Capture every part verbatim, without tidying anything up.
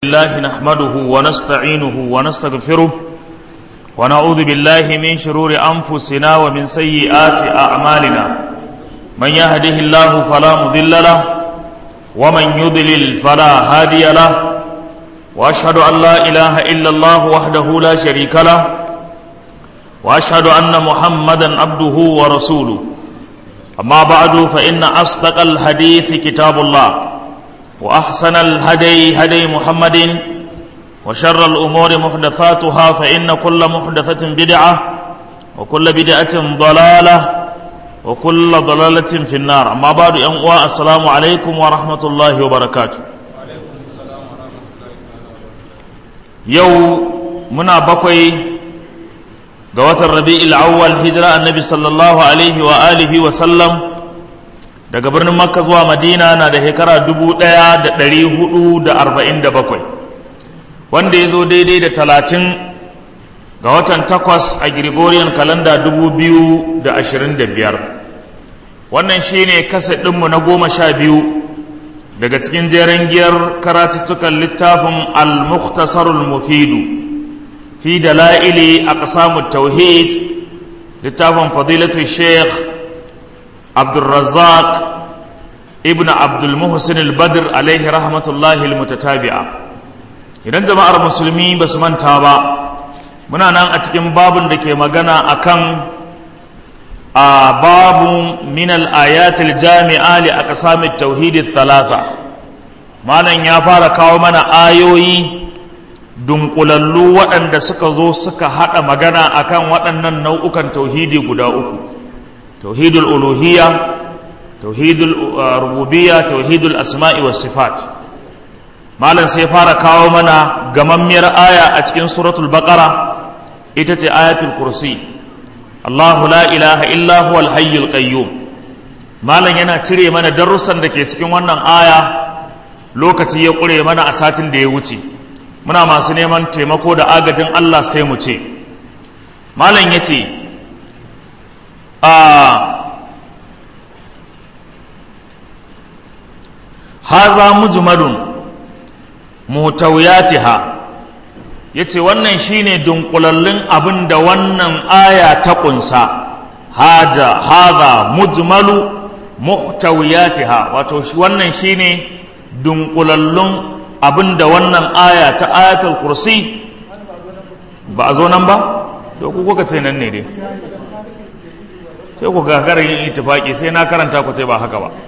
الله نحمده ونستعينه ونستغفره ونعوذ بالله من شرور أنفسنا ومن سيئات أعمالنا من يهده الله فلا مضل له ومن يضلل فلا هادي له وأشهد أن لا إله إلا الله وحده لا شريك له وأشهد أن محمدا عبده ورسوله أما بعد فإن أصدق الحديث كتاب الله وأحسن الهدي هدي محمد وشر الأمور محدثاتها فإن كل محدثة بدعة وكل بدعة ضلالة وكل ضلالة في النار. أما بعد أنواع السلام عليكم ورحمة الله وبركاته. يو منا بقي قوات الربيع الأول هجرة النبي صلى الله عليه وآله وسلم daga birnin Makka zuwa Madina na da shekara dubu ɗaya da ɗari hudu da arba'in da bakwai wanda ya zo daidai da talatin ga watan takwas a Gregorian kalanda dubu biyu da ashirin da biyar. Wannan shi ne kaset ɗinmu na goma sha biyu daga cikin jeren giyar karatuttukan littafin al-mukhtasarul mufidu fi dala'ili aqsamut tauhid, littafin fadilatu sheikh Abdulrazzaq ibn Abdul Muhsin al-Badr alaihi rahmatullahi al-mutatabi'a. Idan jama'ar musulmi ba su manta ba, muna nan a cikin babun da ke magana akan a babu min al-ayat al-jami'a li aqsamit tauhid al-thalatha. Malam ya fara kawo mana ayoyi dunkulallu waɗanda suka zo suka hada magana akan waɗannan nau'ukan tauhidi guda uku: توحيد الألوهية، توحيد الربوبية، توحيد الأسماء والصفات. مالا سيفار كاومنا غممير آية أتكين سورة البقرة إتتي آية الكرسي الله لا إله إلا هو الحي القيوم. مالا ينا تري من درسا دكي تكين ونن آية لوكتي يقولي من أسات ديوتي منا ما سنيمان تيمكو دا آغتين الله سيموتي. مالا يتي haza mujmalun mutawiyatiha, yace wannan shine dunkulallin abin da wannan aya ta kunsa. haja haza mujmalu muhtawiyatiha, wato wannan shine dunkulallun abin da wannan aya ta ayatul kursi. ba a zo nan ba to ku kuka ce nan ne dai, sai ku gagara yin itifaki, sai na karanta ku sai ba haka ba.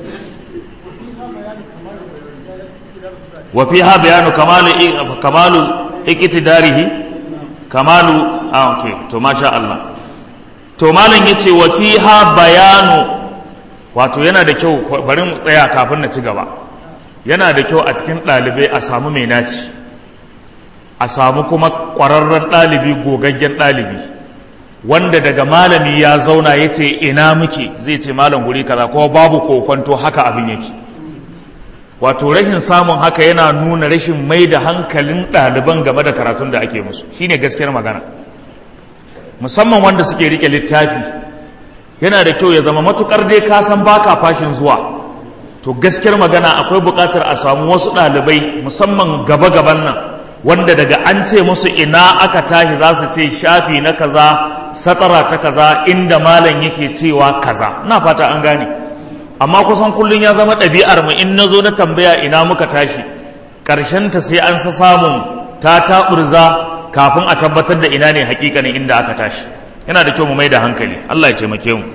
wa fiha bayanu kamalu kamalu iqtidarihi kamalu ah okay to masha Allah. to malam yace wa fiha bayanu, wato yana da kyau, bari mu tsaya kafin na ci gaba. yana da kyau a cikin dalibai a samu mai naci, a samu kuma ƙwararren dalibi, gogaggen dalibi, wanda daga malami ya zauna ya ce ina muke, zai ce malam guri kaza, kuma babu kokwanto haka abin yake. wato rashin samun haka yana nuna rashin mai da hankalin ɗaliban game da karatun da ake musu, shine gaskiyar magana. musamman wanda suke rike littafi, yana da kyau ya zama matukar dai ka san baka fashin zuwa, to gaskiyar magana akwai buƙatar a samu wasu ɗalibai musamman gaba-gaban nan, wanda daga an ce musu ina aka tashi za su ce shafi na kaza, satara ta kaza, inda malam yake cewa kaza. ina fata an gane. amma kusan kullun ya zama ɗabi'ar mu, in nazo na tambaya ina muka tashi, ƙarshen ta sai an sa samun ta taɓurza kafin a tabbatar da ina ne hakikanin inda aka tashi. yana da kyau mu mai da hankali, Allah ya taimake mu.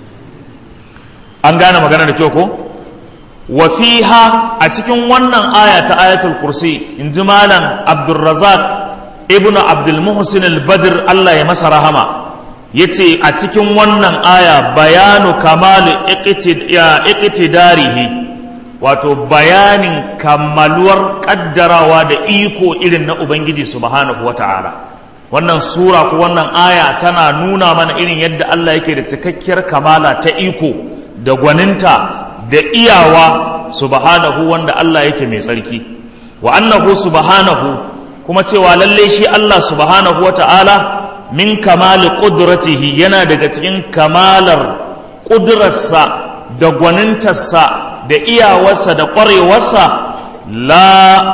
an gane magana da kyau ko? wa fiha, a cikin wannan aya ta ayatul kursi, in ji malam Abdulrazzaq ibnu Abdul Muhsin al-Badr, Allah ya masa rahama, yace a cikin wannan aya bayanu kamalu iqtidarihi, wato bayanin kammaluwar kaddarawa da iko irin na Ubangiji subhanahu wata'ala. wannan sura ko wannan aya tana nuna mana irin yadda Allah yake da cikakkiyar kamala ta iko da gwaninta da iyawa subhanahu, wanda Allah yake mai tsarki. wa annahu subhanahu, kuma cewa lalle shi Allah subhanahu wata'ala min kamali qudratihi, yana daga cikin kamalar ƙudurarsa da gwanintarsa da iyawarsa da ƙwarewarsa, la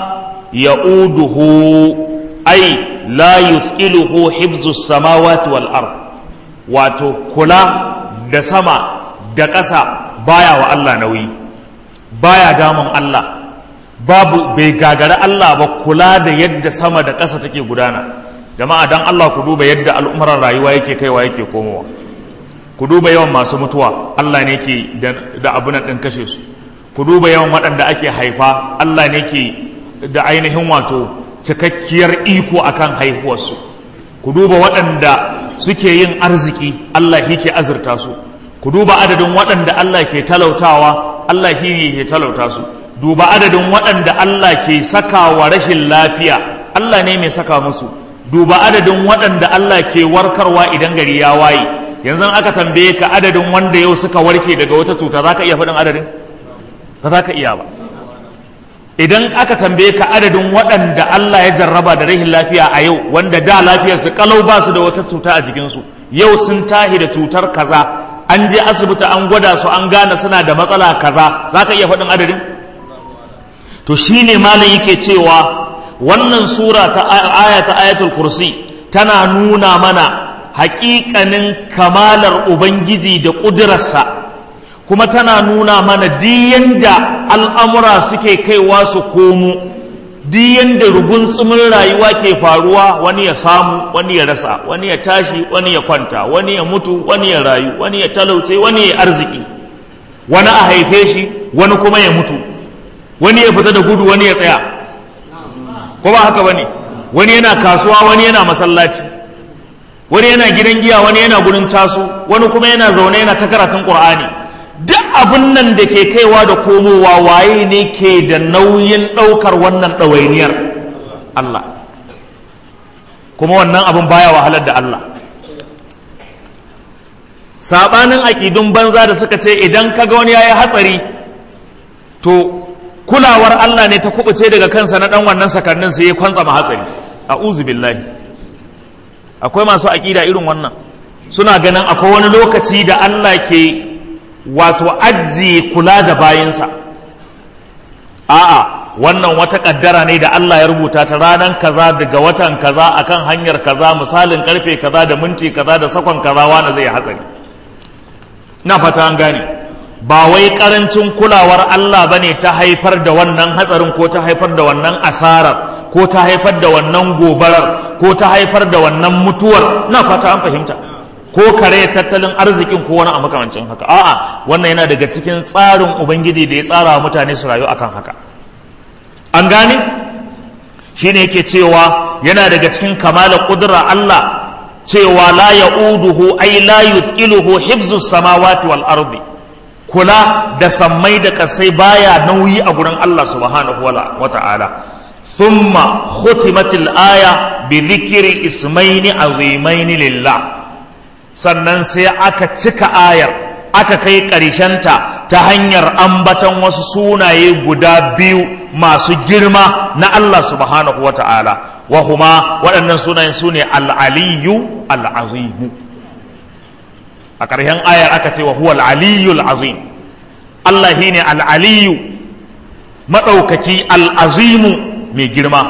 ya'uduhu ay la yuthqiluhu hifzus samawati wal ard, wato kula da sama da ƙasa baya wa Allah nauyi, baya damun Allah, babu bai gagara Allah ba kula da yadda sama da ƙasa take gudana. Jama'a dan Allah ku duba yadda al'umuran rayuwa yake kaiwa yake komowa, ku duba yawan masu mutuwa Allah ne ke da abunan ɗin kashe su, ku duba yawan waɗanda ake haifa Allah ne ke da ainihin wato cikakkiyar iko akan haihuwarsu, ku duba waɗanda suke yin arziki Allah shi ke azurta su, ku duba adadin waɗanda Allah ke talautawa Allah shi ne ke talauta su, duba adadin waɗanda Allah ke saka wa rashin lafiya Allah ne mai saka musu, duba adadin waɗanda Allah ke warkarwa idan gari ya waye. Yanzu aka tambaye ka adadin wanda yau suka warke daga wata cuta za ka iya faɗin adadin? Ba za ka iya ba. Idan aka tambaye ka adadin waɗanda Allah ya jarraba da rahin lafiya a yau, wanda da lafiyarsu kalau ba su da wata cuta a jikinsu, yau sun tahi da cutar kaza, an je asibiti an gwada su an gane suna da matsala kaza, za ka iya faɗin adadin? To shine malam yake cewa wannan sura ta aya ta ayatul kursi tana nuna mana haƙiƙanin kamalar ubangiji da ƙudurarsa, kuma tana nuna mana diyan da al'amura suke kaiwa su komo, diyan da rugunsumin rayuwa ke faruwa, wani ya samu wani ya rasa, wani ya tashi wani ya kwanta, wani ya mutu wani ya rayu, wani ya talauce wani ya arziki, wani a haife shi wani kuma ya mutu, wani ya fita da gudu wani ya tsaya, ko ba haka bane? Wani yana kasuwa wani yana masallaci, wani yana gidan giya wani yana gurin taso, wani kuma yana zaune yana ta karatun Qur'ani. Duk abin nan da ke kaiwa da komowa waye ne ke da nauyin ɗaukar wannan ɗawainiyar? Allah. Kuma wannan abin baya wahalar da Allah. Sabanin aƙidun banza da suka ce idan kaga wani yayi hatsari to kulawar Allah ne ta kubuce daga kansa na dan wannan sakannin sai ya kwantsa ma hatsari. A'udhu billahi. Akwai masu aqida irin wannan, suna ganin akwai wani lokaci da Allah ke wato ajiye kula da bayinsa. A'a, wannan wata kaddara ne da Allah ya rubuta ta ranar kaza daga watan kaza akan hanyar kaza misalin karfe kaza da minti kaza da sakon kaza wani zai hatsari. Ina fata an gane. Ba wai karancin kulawar Allah bane ta haifar da wannan hatsarin ko ta haifar da wannan asarar ko ta haifar da wannan gobarar ko ta haifar da wannan mutuwar. Na fata an fahimta. Ko kare tattalin arzikin ko wani a makamancin haka. A'a, wannan yana daga cikin tsarin Ubangiji da ya tsara wa mutane su rayu akan haka. An gane? Shine yake cewa yana daga cikin kamalar kudura Allah cewa la ya'uduhu ay la yuthqiluhu hifzus samawati wal ardi. Kula da sammai da kasai baya nauyi a gurin Allah subhanahu wa ta'ala. Thumma khutimatil aya bi dhikri ismaini azimaini lillah. Sannan sai aka cika ayar, aka kai ƙarshenta ta hanyar ambatan wasu sunaye guda biyu masu girma na Allah subhanahu wa ta'ala. Wa huma waɗannan sunayen su ne al-aliyu al-azimu. A ƙarshen ayar aka ce wa huwa al-aliyu al-azim. Allah shi ne al-aliyu maɗaukaki al-azimu mai girma.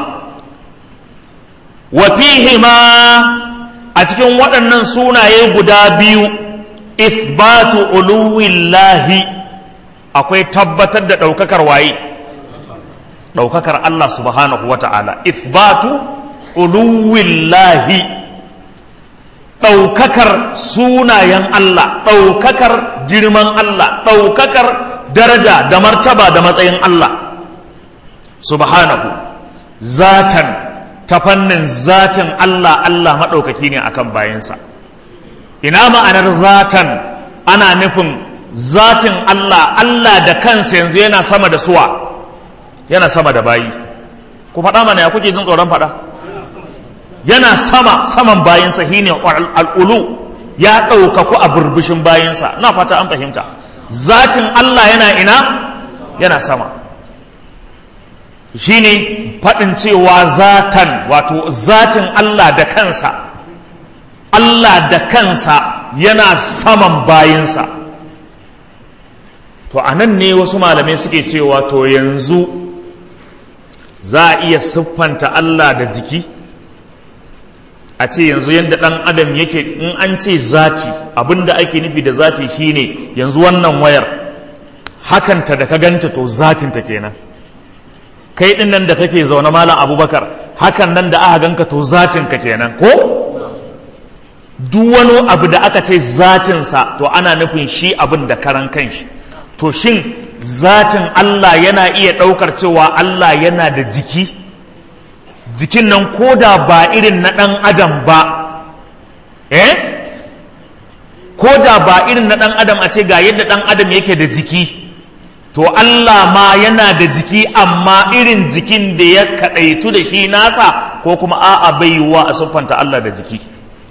Wa fihima a cikin waɗannan sunaye guda biyu ithbatu uluwillahi, akwai tabbatar da ɗaukakar waye? Ɗaukakar Allah subhanahu wa ta'ala. Ithbatu uluwillahi, ɗaukakar sunayen Allah, ɗaukakar girman Allah, ɗaukakar daraja da martaba da matsayin Allah subhanahu. Zatan, ta fannin zatin Allah, Allah maɗaukaki ne akan bayansa. Ina ma'anar zatan? Ana nufin zatin Allah, Allah da kansa yanzu yana sama da suwa, yana sama da bayi. Ku faɗa mana ya kuke jin tsoron faɗa? Yana sama saman bayinsa, shine al'ulu, ya ɗaukaku a burbushin bayinsa. Na fata an fahimta. Zatin Allah yana ina? Yana sama. Shine faɗin cewa zatan, wato zatin Allah da kansa, Allah da kansa yana saman bayinsa. To a nan ne wasu malamai suke cewa to yanzu za a iya siffanta Allah da jiki a ce yanzu yadda ɗan adam yake in an ce zati abinda ake nufi da zati shine yanzu wannan wayar hakanta da ka ganta to zatinta kenan, kai ɗin nan da kake zaune malam abubakar hakan nan da aka ganka to zatinka kenan ko duk wani abu da aka ce zatinsa to ana nufin shi abin da karan kanshi. To shin zatin Allah yana iya ɗaukar cewa Allah yana da jiki, jikin nan ko da ba irin na ɗan adam ba, eh ko da ba irin na ɗan adam a ce ga yadda ɗan adam yake da jiki, to Allah ma yana da jiki amma irin jikin da ya kaɗaitu da shi nasa, ko kuma a'a bai yiwuwa a siffanta Allah da jiki.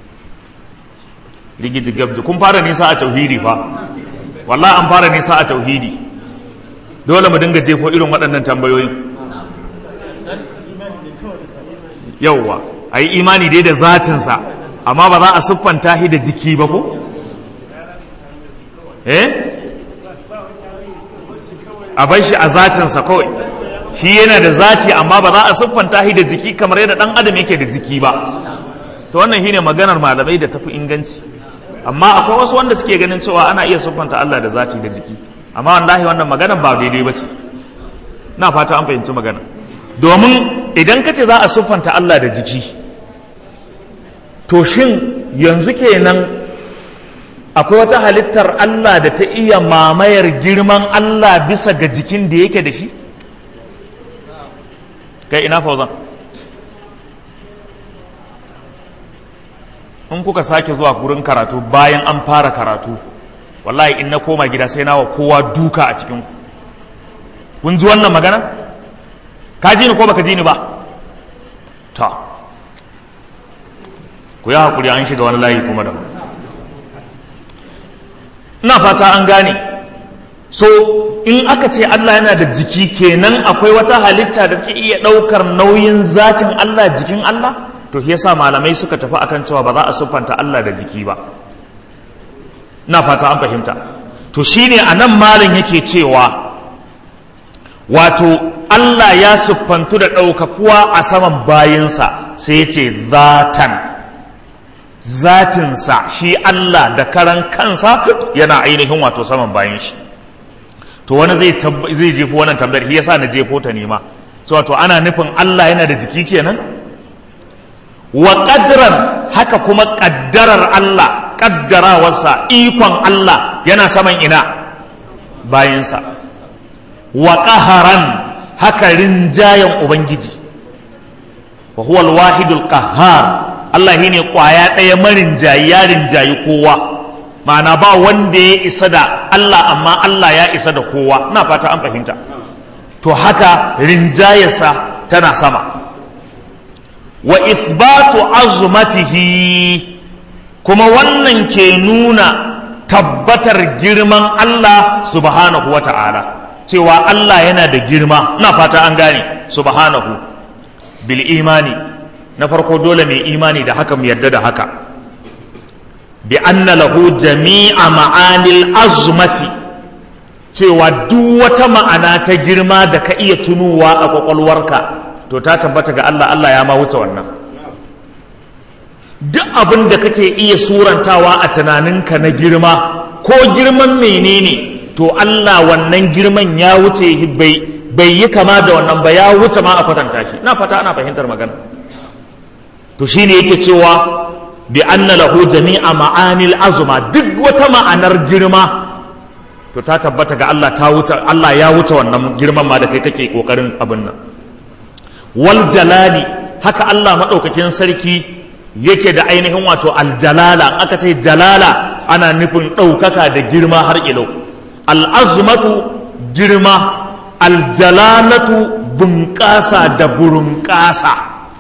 Rigiji gabji kun fara nisa a tauhidi fa, wallahi an fara nisa a tauhidi. Dole mu dinga jefo irin waɗannan tambayoyin. Yauwa a yi imani dai da zatinsa amma ba za a siffanta shi da jiki ba ko? eh a bai shi a zatinsa kawai, shi yana da zati amma ba za a siffanta shi da jiki kamar yadda ɗan adam yake da jiki ba. To wannan shine maganar malamai da tafi inganci, amma akwai wasu wanda suke ganin cewa ana iya siffanta Allah da zati da jiki, amma wallahi wannan maganar ba daidai ba ce. Na fata an fahimci magana, domin idan ka ce za a siffanta Allah da jiki, to shin yanzu kenan akwai wata halittar Allah da ta iya mamayar girman Allah bisa ga jikin da yake da shi? Kai ina Fauzan? In kuka sake zuwa gurin karatu bayan an fara karatu, wallahi in na koma gida sai na wa kowa duka a cikinku. Kun ji wannan magana? Ka ji ni ko baka ji ni ba? Ta ku yi haƙuri, an shiga wani layi kuma da ina fata an gane. So in aka ce Allah yana da jiki, kenan akwai wata halitta da ke iya ɗaukar nauyin zatin Allah, jikin Allah. To shi yasa malamai suka tafi akan cewa ba za a siffanta Allah da jiki ba. Ina fata an fahimta. To shine anan malam yake cewa wato Allah ya siffantu da ɗaukakuwa a saman bayinsa, sai ya ce zatan, zatinsa shi Allah da karan kansa yana ainihin wato saman bayin shi. To wani zai zai jefo wannan tambayar, shi yasa na jefo ta nema. So wato ana nufin Allah yana da jiki kenan? Wa qadran, haka kuma kaddarar Allah, kaddarawarsa, ikon Allah yana saman ina? Bayinsa. Wa qaharan, haka rinjayen Ubangiji, wa huwa al-wahidul qahhar, Allah shine kwaya ɗaya marinjayi, ya rinjayi kowa, ma'ana ba wanda ya isa da Allah amma Allah ya isa da kowa. Na fata an fahimta. To haka rinjayarsa tana sama. Wa ithbatu azmatihi, kuma wannan ke nuna tabbatar girman Allah subhanahu wa ta'ala, cewa Allah yana da girma. Na fata an gane. Subhanahu bil imani, na farko dole mai imani da haka, mu yarda da haka. Bi anna lahu jami'a ma'anil azmati, cewa duk wata ma'ana ta girma da ka iya tunuwa a kwakwalwarka to ta tabbata ga Allah. Allah ya ma wuce wannan. Duk abin da kake iya surantawa a tunaninka na girma, ko girman menene, to Allah wannan girman ya wuce, bai bai yi kama da wannan ba, ya wuce ma a kwatanta shi. Na fata ana fahimtar magana. To shine yake cewa bi anna lahu jami'a ma'anil azma, duk wata ma'anar girma to ta tabbata ga Allah, ta wuce, Allah ya wuce wannan girman ma da kai kake kokarin abin nan. Wal jalali, haka Allah madaukakin sarki yake da ainihin wato aljalala. Aka ce jalala ana nufin ɗaukaka da girma har ilau. Al'azmatu girma, aljalalatu bunƙasa da burunƙasa.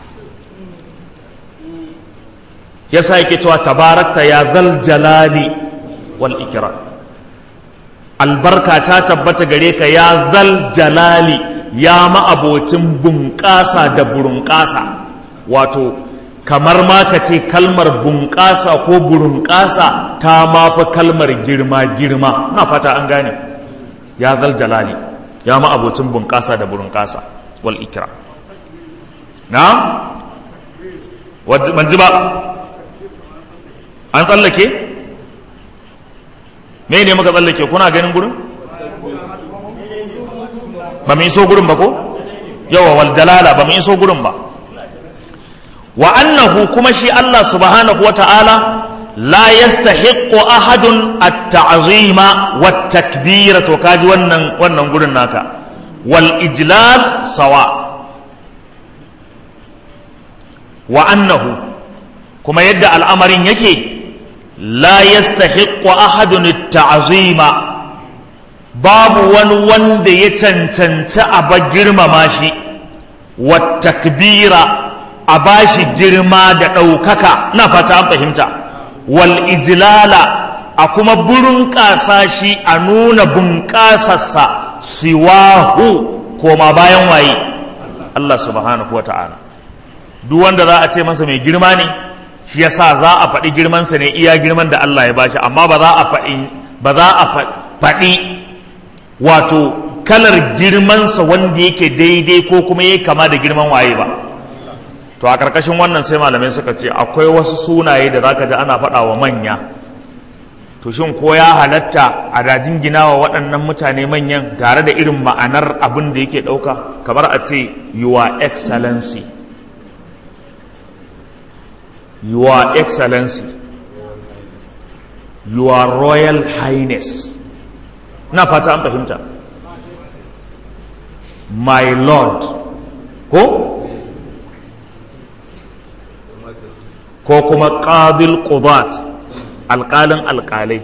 Yasa yake cewa tabarakta ya zal jalali wal ikram, albarka ta tabbata gare ka ya zal jalali, ya ma'abocin bunƙasa da burunƙasa. Wato kamar ma ka ce kalmar bunƙasa ko burunƙasa ta mafi kalmar girma girma. Na fata an gane. Ya zal jalali, ya ma'abocin bunƙasa da burunƙasa wal ikram. na ban ji ba an tsallake me ne muka tsallake kuna ganin gurin ba mu iso gurin ba ko yawa wal jalala ba mu iso gurin ba wa annahu kuma shi Allah subhanahu wa ta'ala la yastahiqqu ahadun at-ta'zima wat-takbira to kaji wannan wannan gurin naka wal ijlal sawa wa annahu kuma yadda al'amarin yake la yastahiqqu ahadun at-ta'zima babu wani wanda ya cancanci a ba girmama shi wat-takbira a bashi girma da ɗaukaka na fata an fahimta wal ijlala a kuma burin ƙasa shi a nuna bunƙasarsa siwahu koma bayan waye Allah subhanahu wa ta'ala duk wanda za a ce masa mai girma ne shi yasa za a faɗi girmansa ne iya girman da Allah ya bashi amma ba za a faɗi ba za a faɗi wato kalar girmansa wanda yake daidai ko kuma yake kama da girman waye ba to a ƙarƙashin wannan sai malamai suka ce akwai wasu sunaye da zaka ji ana faɗa wa manya to shin ko ya halatta a dajin gina wa waɗannan mutane manyan tare da irin ma'anar abin da yake ɗauka kamar a ce your excellency your excellency your royal highness na fata an fahimta my lord ko ko kuma qadil qudat alƙalin alƙalai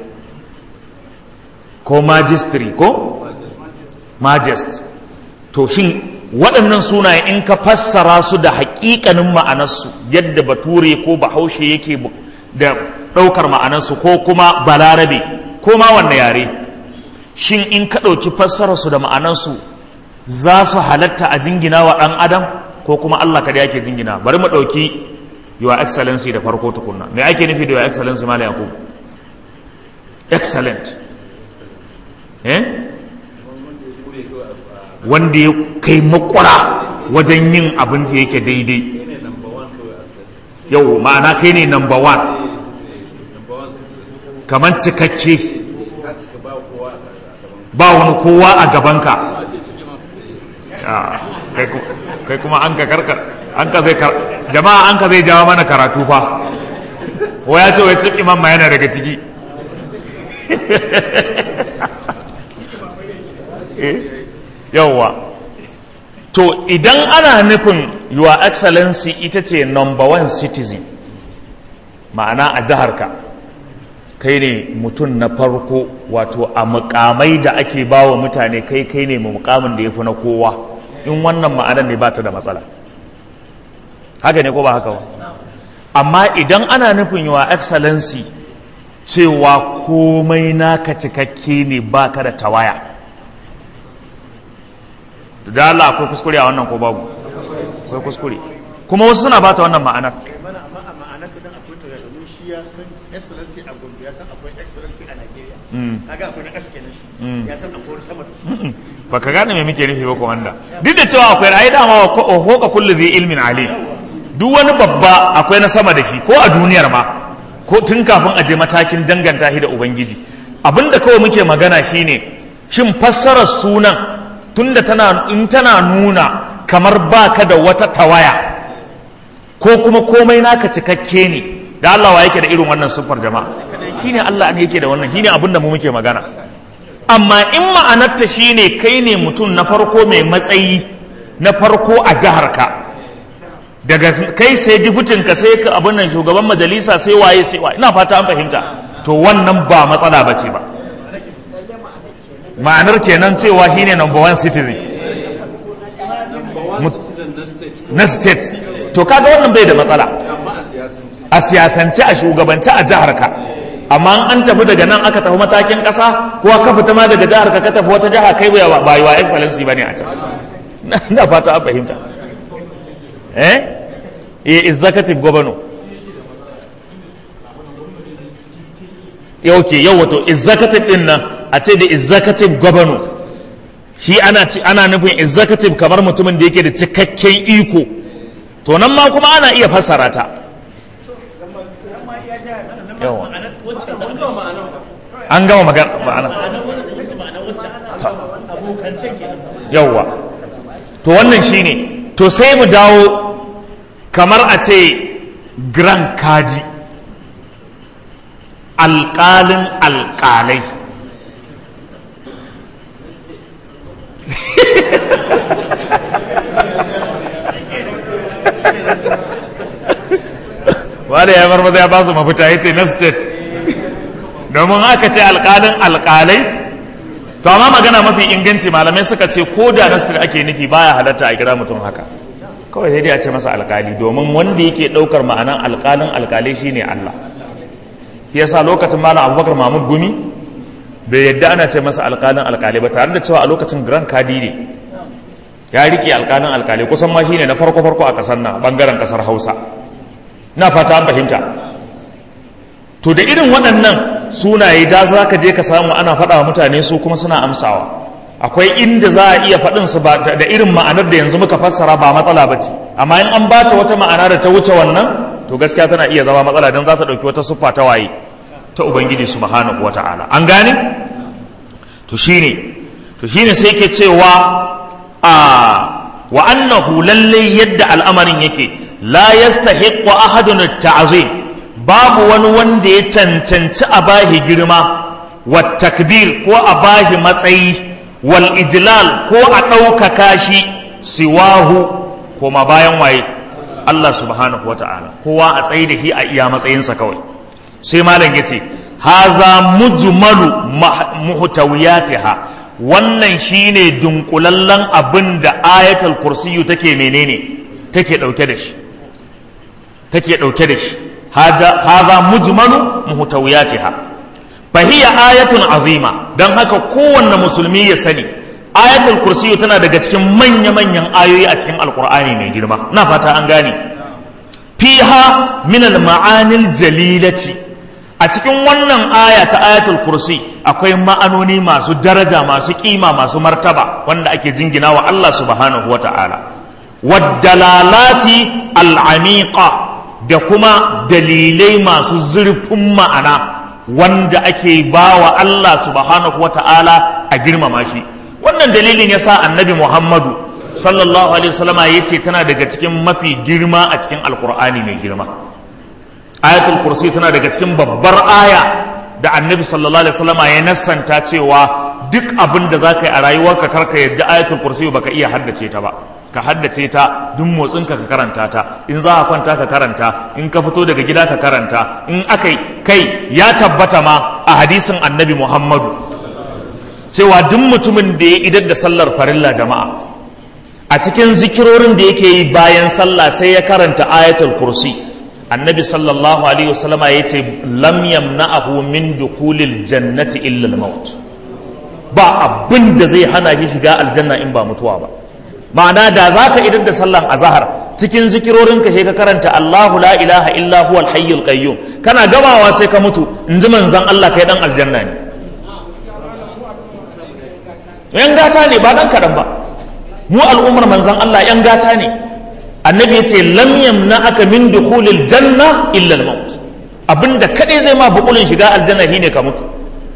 ko magistry ko majest to shin waɗannan sunaye in ka fassara su da haƙiƙanin ma'anarsu yadda bature ko bahaushe yake da ɗaukar ma'anarsu ko kuma balarabe ko ma wanne yare shin in ka ɗauki fassararsu da ma'anarsu za su halatta a jingina wa ɗan adam ko kuma Allah kada yake jingina bari mu ɗauki your excellency da farko tukunna me ake nufi da your excellency mala yakub excellent eh wanda ya kai makwara wajen yin abin da yake daidai yau ma'ana kai ne number one kamar cikakke ba wani kowa a gabanka kai kuma an ka karka an ka zai jama'a an ka zai jawo mana karatu fa wa ya ce wai cin imam ma yana daga ciki yawwa to idan ana nufin your excellency ita ce number one citizen ma'ana a jiharka kai ne mutum na farko wato a mukamai da ake ba wa mutane kai kai ne mukamin da ya fi na kowa in wannan ma'anar ne ba ta da matsala haka ne ko ba haka ba amma idan ana nufin your excellency cewa komai naka cikakke ne ba ka da tawaya da Allah akwai kuskure a wannan ko babu akwai kuskure kuma wasu suna bata wannan ma'anar ma'anar ta dan akwai ta domin shi ya san excellency a Gombe ya san akwai excellency a Nigeria kaga akwai na ƙasa kenan shi ya san akwai sama da shi ba ka gane me muke nufi ba komanda duk da cewa akwai ra'ayi dama wa hoka kullu zai ilmin alim duk wani babba akwai na sama da shi ko a duniyar ma ko tun kafin a je matakin danganta shi da ubangiji abinda kawai muke magana shine shin fassarar sunan tunda tana in tana nuna kamar baka da wata tawaya ko kuma komai naka cikakke ne da Allah wa yake da irin wannan siffar jama'a shine Allah ne yake da wannan shine abin da mu muke magana amma in ma'anarta shine kai ne mutum na farko mai matsayi na farko a jiharka daga kai sai diputin ka sai ka abin nan shugaban majalisa sai waye sai waye ina fata an fahimta to wannan ba matsala bace ba ma'anar kenan cewa shine number one citizen na state to kaga wannan bai da matsala a siyasance a shugabance a jihar ka amma an tafi daga nan aka tafi matakin kasa ko aka fita ma daga jihar ka ka tafi wata jiha kai ba wa excellency bane a can na fata an fahimta eh executive governor yau ke yau wato executive din nan a ce da executive governor shi ana ana nufin executive kamar mutumin da yake da cikakken iko to nan ma kuma ana iya fassara ta yawa an gama magana ma'ana yawa to wannan shine to sai mu dawo kamar a ce gran kaji alƙalin alƙalai wanda ya marmaza ya ba su mafita ya ce na state domin aka ce alƙalin alƙalai to amma magana mafi inganci malamai suka ce ko da na state ake nufi baya halatta a kira mutum haka kawai sai dai a ce masa alƙali domin wanda yake ɗaukar ma'anan alƙalin alƙalai shine Allah shi yasa lokacin malam Abubakar Mahmud Gumi bai yadda ana ce masa alƙalin alƙalai ba tare da cewa a lokacin Grand Kadi ne ya riƙe alƙalin alƙalai kusan ma shine na farko farko a ƙasar nan bangaren ƙasar Hausa na fata an fahimta to da irin waɗannan sunaye da za ka je ka samu ana faɗa wa mutane su kuma suna amsawa akwai inda za a iya faɗin su ba da irin ma'anar da yanzu muka fassara ba matsala ba ce amma in an ba ta wata ma'ana da ta wuce wannan to gaskiya tana iya zama matsala don za ta ɗauki wata siffa ta waye ta ubangiji subhanahu wa ta'ala an gane to shine to shine sai ke cewa a wa annahu lalle yadda al'amarin yake la yastahiqqu ahadun at-ta'zim babu wani wanda ya cancanci a bahi girma wa takbir ko a bahi matsayi wal ijlal ko a ɗaukaka shi siwahu koma bayan waye Allah subhanahu wata'ala kowa a tsaye da shi a iya matsayinsa kawai sai malam yace haza mujmalu muhtawiyatiha wannan shine dunkulallen abin da ayatul kursiyu take menene take dauke da shi take dauke da shi haza mujmalu muhtawiyatiha fa hiya ayatun azima dan haka kowanne musulmi ya sani ayatul kursiyu tana daga cikin manya-manyan ayoyi a cikin alkur'ani mai girma na fata an gane fiha min al-ma'anil jalilati a cikin wannan aya ta ayatul kursi akwai ma'anoni masu daraja masu kima masu martaba wanda ake jingina wa Allah subhanahu wata'ala wad-dalalati al-amiqa da kuma dalilai masu zurfin ma'ana wanda ake bawa Allah subhanahu wata'ala a girmama shi wannan dalilin yasa annabi Muhammadu sallallahu alaihi wasallama yace tana daga cikin mafi girma a cikin alqur'ani mai girma ayatul kursi tana daga cikin babbar aya da annabi sallallahu alaihi wasallama ya nassanta cewa duk abin da zaka yi a rayuwarka karka yadda ayatul kursi baka iya haddace ta ba ka haddace ta duk motsinka ka karanta ta in za ka kwanta ka karanta in ka fito daga gida ka karanta in akai kai ya tabbata ma a hadisin annabi Muhammadu cewa duk mutumin da ya idar da sallar farilla jama'a a cikin zikirorin da yake yi bayan sallah sai ya karanta ayatul kursi annabi sallallahu alaihi wasallama ya ce lam yamna'ahu min dukhulil jannati illa al-maut ba abin da zai hana shi shiga aljanna in ba mutuwa ba ma'ana da zaka idar da sallan azhar cikin zikirorin ka sai ka karanta Allahu la ilaha illa huwal hayyul qayyum kana gamawa sai ka mutu in ji manzon Allah kai dan aljanna ne yan gata ne ba dan kadan ba mu al'ummar manzon Allah yan gata ne annabi yace lam yamna'aka min dukhulil janna illa al-maut abinda kadai zai ma bukulin shiga aljanna shine ka mutu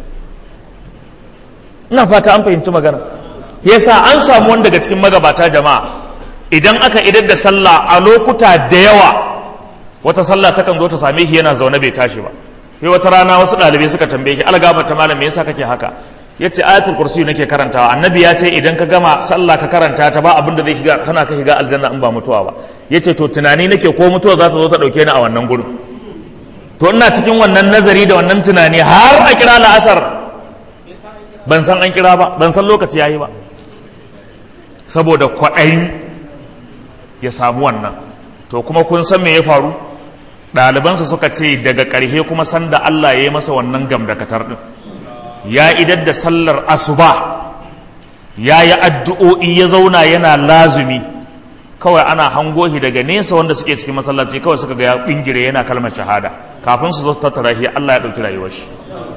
ina fata an fahimci magana yasa an samu wanda daga cikin magabata jama'a idan aka idar da sallah a lokuta da yawa wata sallah takan zo ta same shi yana zaune bai tashi ba sai wata rana wasu ɗalibai suka tambaye shi algaba ta malam me yasa kake haka yace ayatul kursi nake karantawa annabi ya ce idan ka gama sallah ka karanta ta ba abin da zai shiga kana ka shiga aljanna in ba mutuwa ba yace to tunani nake ko mutuwa za ta zo ta dauke ni a wannan gurin to ina cikin wannan nazari da wannan tunani har a kira la'asar ban san an kira ba ban san lokaci yayi ba saboda kwaɗayin ya samu wannan to kuma kun san me ya faru ɗalibansa suka ce daga ƙarshe kuma sanda Allah ya yi masa wannan gamdakatar ɗin ya idar da sallar asuba ya yi addu'o'i ya zauna yana lazumi kawai ana hango shi daga nesa wanda suke cikin masallaci kawai suka ga ya bingire yana kalmar shahada kafin su zo su tattara shi Allah ya ɗauki rayuwar shi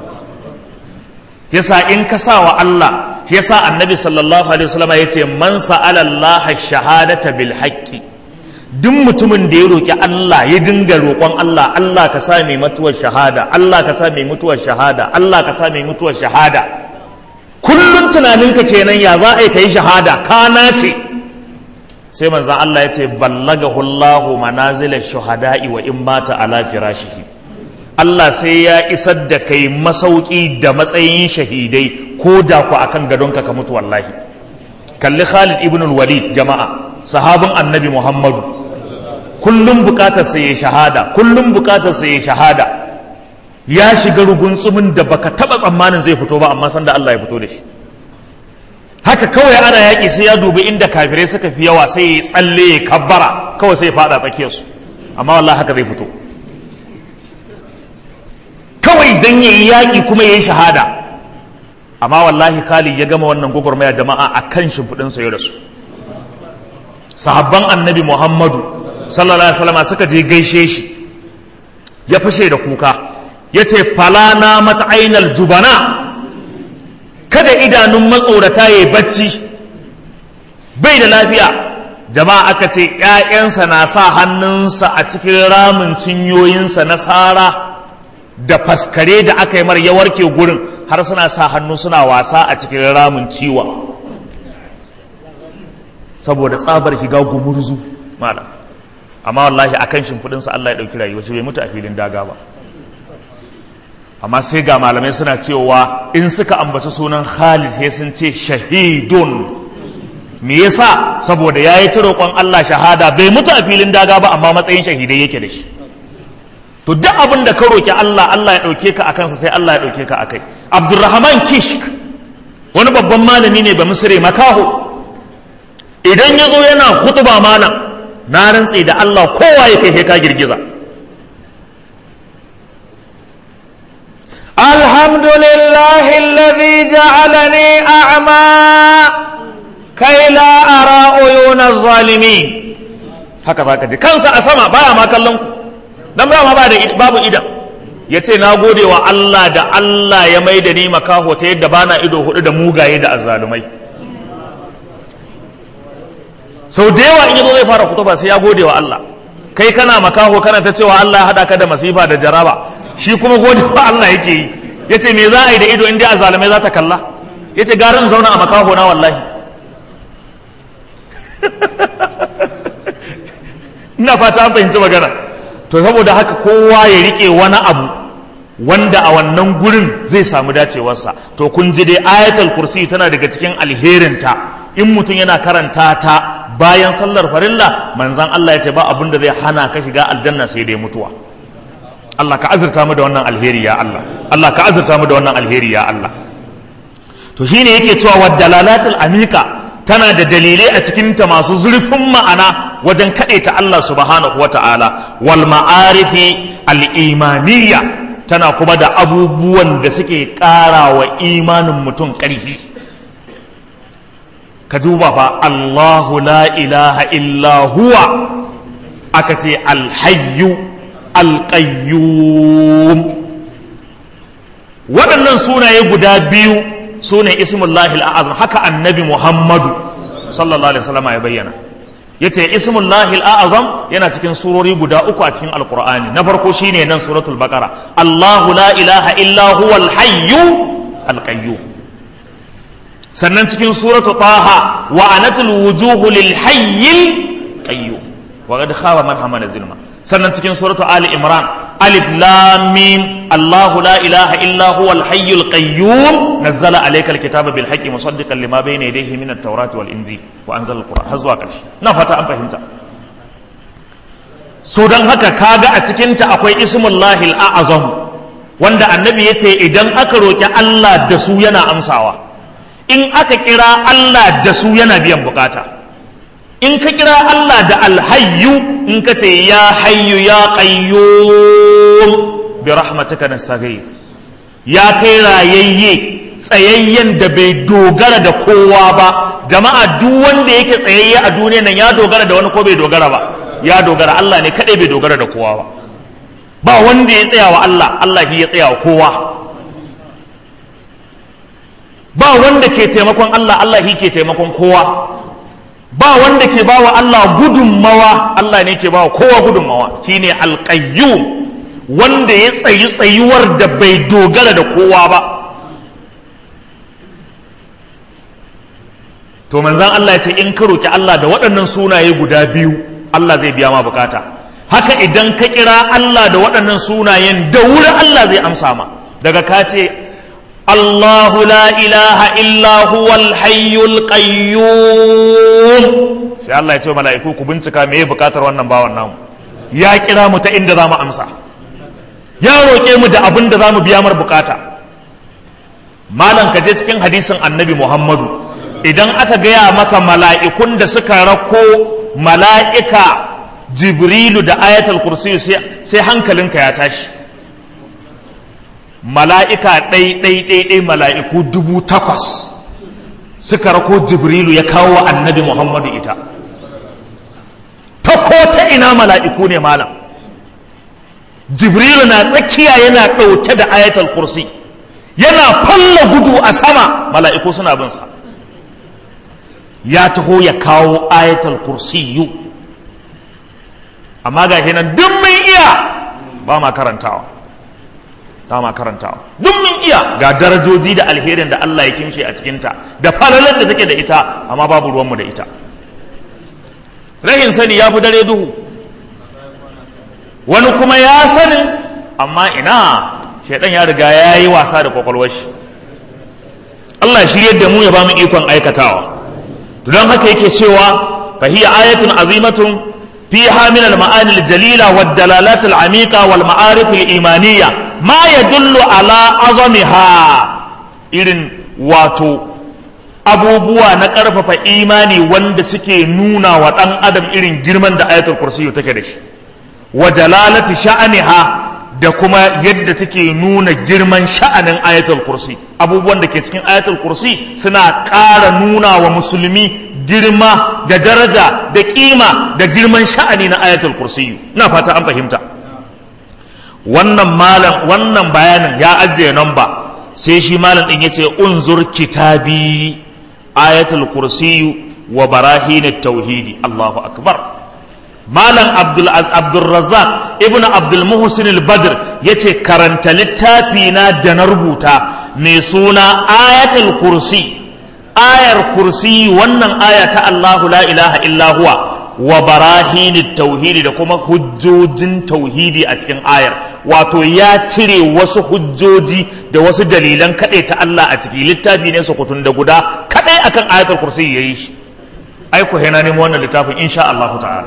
yasa in ka sa wa Allah yasa annabi sallallahu alaihi wasallam yace man sa'ala Allah shahadata bil haqqi duk mutumin da ya roƙi Allah ya dinga roƙon Allah, Allah ka sa mai mutuwar shahada, Allah ka sa mai mutuwar shahada, Allah ka sa mai mutuwar shahada, kullum tunaninka kenan ya za a yi ka yi shahada, ka nace. Sai manzan Allah ya ce ballagahu Allahu manazila shuhada'i wa in mata ala firashihi. Allah sai ya isar da kai masauki da matsayin shahidai ko da ku akan gadonka ka mutu wallahi. Kalli Khalid ibn al-Walid jama'a, sahabin Annabi Muhammadu, kullum bukatar sa yayi shahada, kullum bukatar sa yayi shahada. Ya shiga rugunsumin da baka taba tsammanin zai fito ba, amma sanda Allah ya fito da shi. Haka kawai ana yaƙi sai ya dubi inda kafirai suka fi yawa sai ya tsalle ya kabbara kawai sai ya fada tsakiyarsu, amma wallahi haka zai fito kawai dan yayi yaƙi kuma yayi shahada. Amma wallahi Khalid ya gama wannan gwagwarmaya jama'a akan shimfiɗin sa ya rasu. Sahabban Annabi Muhammadu sallallahu alaihi wasallam suka je gaishe shi, ya fashe da kuka yace falana mata ainal jubana, kada idanun matsorata ya yi bacci, bai da lafiya. Jama'a aka ce ‘ya'yansa na sa hannunsa a cikin ramin cinyoyinsa na tsara da faskare da aka yi mar ya warke gurin, har suna sa hannu suna wasa a cikin ramin ciwa saboda tsabar shiga gumurzu malam. Amma wallahi akan shimfiɗinsa Allah ya ɗauki rayuwa shi, bai mutu a filin daga ba. Amma sai ga malamai suna cewa in suka ambaci sunan Khalid sai sun ce shahidun. Me yasa? Saboda yayi ta roƙon Allah shahada, bai mutu a filin daga ba amma matsayin shahidai yake da shi. To duk abin da ka roƙi Allah, Allah ya ɗauke ka akan sa sai Allah ya ɗauke ka akai. Abdurrahman Kishk wani babban malami ne ba Misri makaho. Idan ya zo yana khutba malam, na rantse da Allah kowa ya kai ka girgiza. الحمد لله الذي جعلني أعمى كي لا أرى عيون الظالمين. هكذا كذا كانسا أسمع بايا ما كلم دم بايا ما بعد باب إيدا yace na gode wa Allah da Allah ya mai da ni makaho ta yadda bana ido hudu da mugaye da azzalumai. Sau da yawa in yazo zai fara kutuba sai ya gode wa Allah. Kai kana makaho kana ta cewa Allah ya hada ka da masifa da jaraba, shi kuma gode wa Allah yake yi. Ya ce me za a yi da ido inda a zalimai za ta kalla? Ya ce garin zauna a makaho na wallahi. Ina fata an fahimci magana. To saboda haka kowa ya rike wani abu wanda a wannan gurin zai samu dacewarsa. To kun ji dai ayatul kursi tana daga cikin alherinta, in mutum yana karanta ta bayan sallar farilla, manzon Allah ya ce ba abin da zai hana ka shiga aljanna sai dai mutuwa. Allah ka azurta mu da wannan alheri ya Allah, Allah ka azurta mu da wannan alheri ya Allah. To shine yake cewa wa dalalatul amika tana da dalilai a cikin ta masu zurfin ma'ana wajen kaɗe ta Allah subhanahu wata'ala. Wal ma'arifi al-imaniyya tana kuma da abubuwan da suke ƙara wa imanin mutum ƙarfi. Ka duba fa Allahu la ilaha illa huwa, aka ce alhayyu alƙayyum. Waɗannan sunaye guda biyu su ne ismullahi al'azam, haka annabi Muhammadu sallallahu alaihi wasallam ya bayyana. Yace ismullahi al'azam yana cikin surori guda uku a cikin alqur'ani. Na farko shine nan suratul baqara, Allahu la ilaha illa huwal hayyu alqayyum. Sannan cikin suratul taha, wa anatul wujuhu lil hayyil qayyum wa qad khaba man hamala zulma. Sannan cikin suratul ali imran, alif lam mim, Allahu la ilaha illa huwal hayyul qayyum nazzala alaykal kitaba bil haqqi musaddiqan lima bayna yadayhi min at-taurati wal injil wa anzala al-qur'an. har zuwa ƙarshe. Na fata an fahimta. So dan haka kaga a cikin ta akwai ismullahi al-a'zam wanda annabi yace idan aka roki Allah da su yana amsawa, in aka kira Allah da su yana biyan bukata. In ka kira Allah da alhayyu, in ka ce ya hayyu ya qayyum bi rahmatika nastaghith, ya kai rayayye tsayayyen da bai dogara da kowa ba. Jama'a duk wanda yake tsayayye a duniya nan ya dogara da wani ko bai dogara ba? Ya dogara. Allah ne kadai bai dogara da kowa ba. Ba wanda ya tsaya wa Allah, Allah shi ya tsaya wa kowa. Ba wanda ke taimakon Allah, Allah shi ke taimakon kowa. ba wanda ke bawa Allah gudunmawa, Allah ne ke bawa kowa gudunmawa, shine alqayyum, wanda ya tsayi tsayuwar da bai dogara da kowa ba. To manzan Allah ya ce in ka roki Allah da waɗannan sunaye guda biyu, Allah zai biya ma bukata. Haka idan ka kira Allah da waɗannan sunayen da wuri Allah zai amsa ma. Daga ka ce Allahu la ilaha illa huwal hayyul qayyum, sai Allah ya ce wa mala'iku ku bincika meye bukatar wannan bawan namu, ya kira mu ta inda za mu amsa, ya roƙe mu da abin da za mu biya mar bukata. Malam ka je cikin hadisin annabi Muhammadu, idan aka gaya maka mala'ikun da suka rako mala'ika Jibrilu da ayatul kursi sai hankalinka ya tashi. Mala'ika ɗai ɗai ɗai ɗai mala'iku dubu takwas suka rako Jibrilu ya kawo wa annabi Muhammadu ita. Ta ko ta ina mala'iku ne malam. Jibrilu na tsakiya yana ɗauke da ayatul kursi, yana falla gudu a sama, mala'iku suna bin sa. Ya taho ya kawo ayatul kursiyu, amma ga hinan duk mun iya ba ma karantawa, ba ma karantawa duk mun iya, ga darajoji da alherin da Allah ya kimshe a cikinta da falalar da take da ita, amma babu ruwanmu da ita. Rahin sani ya fi dare duhu. Wani kuma ya sani amma ina, shaidan ya riga ya yi wasa da kwakwalwar shi. Allah shiryar da mu ya ba mu ikon aikatawa. Don haka yake cewa fahiya ayatun azimatun fiha min al-ma'ani al-jalila wad dalalat al-amiqa wal ma'arif al-imaniyya ma yadullu ala azamiha, irin wato abubuwa na karfafa imani wanda suke nuna wa dan adam irin girman da ayatul kursi take da shi, wa jalalati sha'aniha, da kuma yadda take nuna girman sha'anin ayatul kursi. Abubuwan da ke cikin ayatul kursi suna ƙara nuna wa musulmi girma da daraja da kima da girman sha'ani na ayatul kursi. Ina fata an fahimta. Wannan malam wannan bayanin ya ajiye namba, sai shi malam din yace unzur kitabi ayatul kursi wa barahin at-tauhid. Allahu akbar. Malam Abdul Abdul Razzaq ibn Abdul Muhsin al-Badr yace karanta littafi na da na rubuta mai suna ayatul kursi, ayar kursi, wannan aya ta Allahu la ilaha illa huwa wa barahinit tauhidi, da kuma hujjojin tauhidi a cikin ayar. Wato ya cire wasu hujjoji da wasu dalilan kaɗai ta Allah a ciki. Littafi ne su kutun da guda kaɗai akan ayatul kursi yayi shi. Ai ku hena nemo wannan littafin insha Allah ta'ala,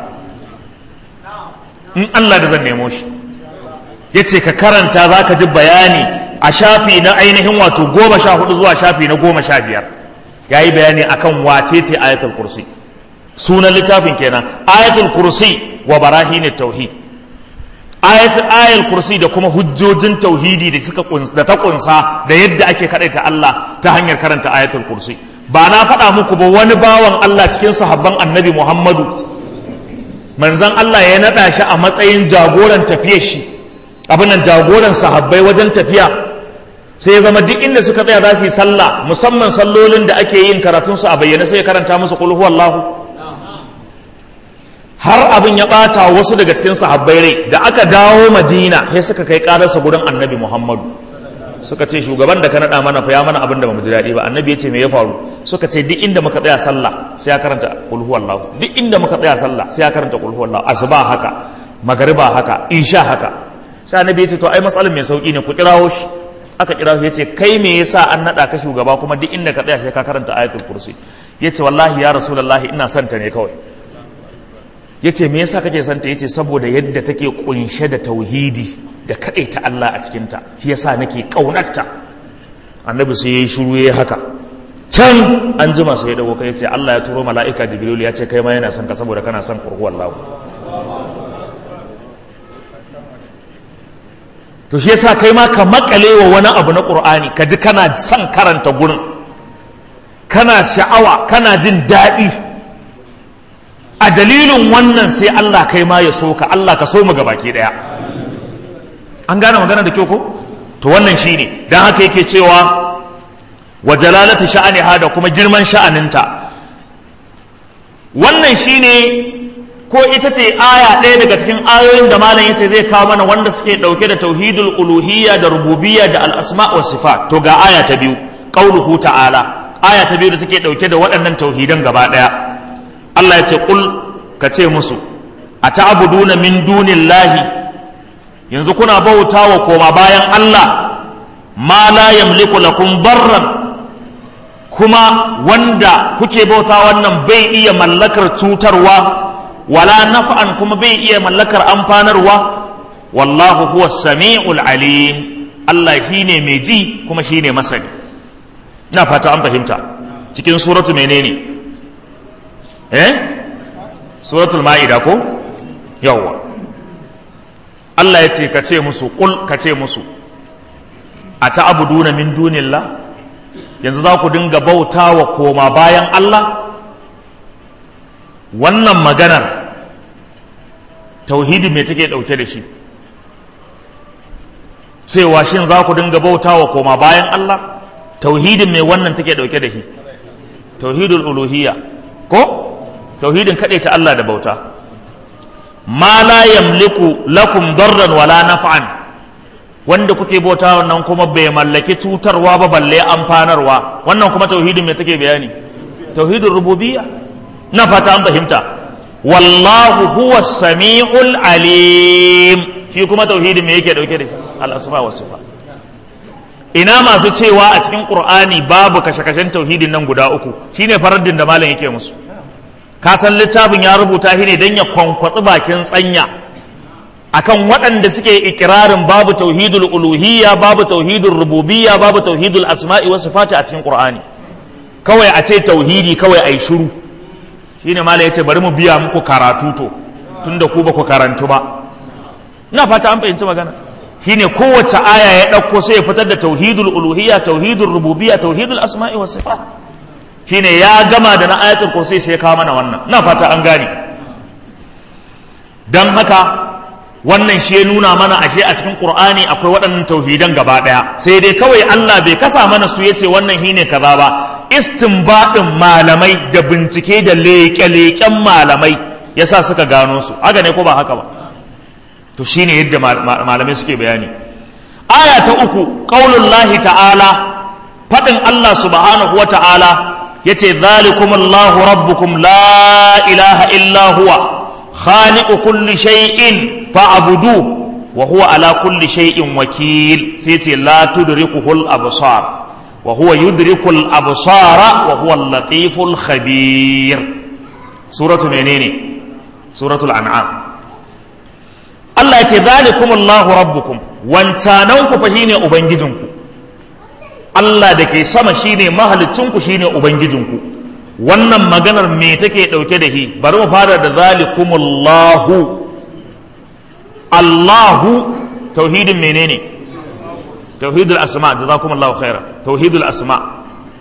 in Allah da zan nemo shi. Yace ka karanta zaka ji bayani a shafi na ainihin wato goma sha hudu zuwa shafi na goma sha biyar. Ya yi bayani akan wace ce ayatul kursi. Sunan littafin kenan ayatul kursi wa barahinit tauhid. Ayatul ayatul kursi da kuma hujjojin tauhidi da suka da ta kunsa da yadda ake kadaita Allah ta hanyar karanta ayatul kursi. Ba na faɗa muku ba wani bawan Allah cikin sahabban Annabi Muhammadu, manzon Allah ya naɗa shi a matsayin jagoran tafiyar shi, abin nan jagoran sahabbai wajen tafiya. Sai ya zama duk inda suka tsaya za su yi sallah, musamman sallolin da ake yin karatunsu a bayyane, sai ya karanta musu qul huwallahu. Har abin ya ɓata wasu daga cikin sahabbai rai, da aka dawo Madina sai suka kai ƙararsa gurin Annabi Muhammadu, suka ce shugaban da ka naɗa mana fa ya mana abin da bamu ji daɗi ba. Annabi ya ce me ya faru? Suka ce duk inda muka tsaya sallah sai ya karanta qul huwallahu, duk inda muka tsaya sallah sai ya karanta qul huwallahu, asuba haka, magariba haka, isha haka. Sai Annabi ya ce to ai matsalar mai sauki ne, ku kirawo shi. Aka kira shi, ya ce kai me yasa an naɗa ka shugaba kuma duk inda ka tsaya sai ka karanta ayatul kursi? Ya ce wallahi ya rasulullahi ina son ta ne kawai. Ya ce me yasa kake son ta? Ya ce saboda yadda take kunshe da tauhidi da kaɗaita Allah a cikinta, shi yasa nake ƙaunarta. Annabi sai ya yi shiru ya haka. Can an jima sai ya dago kai, ya ce Allah ya turo mala'ika Jibril ya ce kai ma yana son ka saboda kana son qul huwallahu. To shi yasa kai ma ka makale wa wani abu na Qur'ani, ka ji kana son karanta gurin, kana sha'awa, kana jin daɗi. A dalilin wannan sai Allah kai ma ya so ka, Allah ka so mu gabaki ɗaya. An gane magana da kyau ko? To wannan shine, dan haka yake cewa wa jalalati sha'aniha, da kuma girman sha'aninta. wannan shine ko ita ce aya ɗaya daga cikin ayoyin da malam yace zai kawo mana wanda suke ɗauke da tauhidul uluhiyya da rububiyya da al-asma' wa sifat. To ga aya ta biyu, qauluhu ta'ala, aya ta biyu da take ɗauke da waɗannan tauhidan gaba ɗaya. Allah ya ce qul, ka ce musu, ata'buduna min dunillahi, yanzu kuna bautawa koma bayan Allah, ma la yamliku lakum darran, kuma wanda kuke bauta wannan bai iya mallakar cutarwa wala naf'an, kuma bai iya mallakar amfanarwa. Wallahu huwa sami'ul alim, Allah shine mai ji kuma shine masani. ina fata an fahimta. Cikin suratu menene eh suratul ma'ida ko yawwa Allah ya ce ka ce musu qul ka ce musu ata'buduna min dunillah, yanzu za ku dinga bautawa koma bayan Allah. wannan maganar tauhidi me take dauke da shi? cewa shin za ku dinga bautawa koma bayan Allah, tauhidin me wannan take dauke da shi? Tauhidul uluhiyya ko tauhidin kadai ta Allah da bauta. ma la yamliku lakum darran wala naf'an, wanda kuke bauta wannan kuma bai mallaki cutarwa ba balle amfanarwa. wannan kuma tauhidin me take bayani? Tauhidul rububiyya. na fata an fahimta. wallahu huwa sami'ul alim, shi kuma tauhidin me yake dauke da shi? al-asma wa sifat. ina masu cewa a cikin qur'ani babu kashe-kashen tauhidin nan guda uku? shine faraddin da malam yake musu. ka san littafin ya rubuta shi ne dan ya kwankwatsi bakin tsanya akan waɗanda suke ikirarin babu tauhidul uluhiyya, babu tauhidul rububiyya, babu tauhidul asma'i wa sifati a cikin qur'ani. kawai a ce tauhidi kawai ai shiru. shine malam yace bari mu biya muku karatu to tunda ku ba ku karantu ba. ina fata an fahimci magana. shine kowace aya ya dauko sai ya fitar da tauhidul uluhiyya, tauhidul rububiyya, tauhidul asma'i was sifat. shine ya gama da na ayatul kursi sai ya kawo mana wannan. ina fata an gane. dan haka wannan shi ya nuna mana ashe a cikin qur'ani akwai waɗannan tauhidan gaba daya, sai dai kawai Allah bai kasa mana su yace wannan shine kaza ba. istinbadin malamai da bincike da leƙe-leƙen malamai yasa suka gano su. haka ne ko ba haka ba? to shine yadda malamai suke bayani. aya ta uku, qaulullahi ta'ala, fadin Allah subhanahu wa ta'ala yace zalikumullahu rabbukum la ilaha illa huwa khaliqu kulli shay'in fa'budu wa huwa ala kulli shay'in wakil. sai yace la tudrikuhul absar wa huwa yudrikul absara wa huwa al-latiful khabir. suratu menene? suratul an'am. Allah ya ce zalikumullahu rabbukum, wancananku fa shine ubangijinku. Allah da ke sama shine mahalicinku, shine ubangijinku. wannan maganar me take dauke da shi? bari mu fara da zalikumullahu. Allahu tauhidin menene? tauhidul asma. jazakumullahu khairan. tauhidul asma.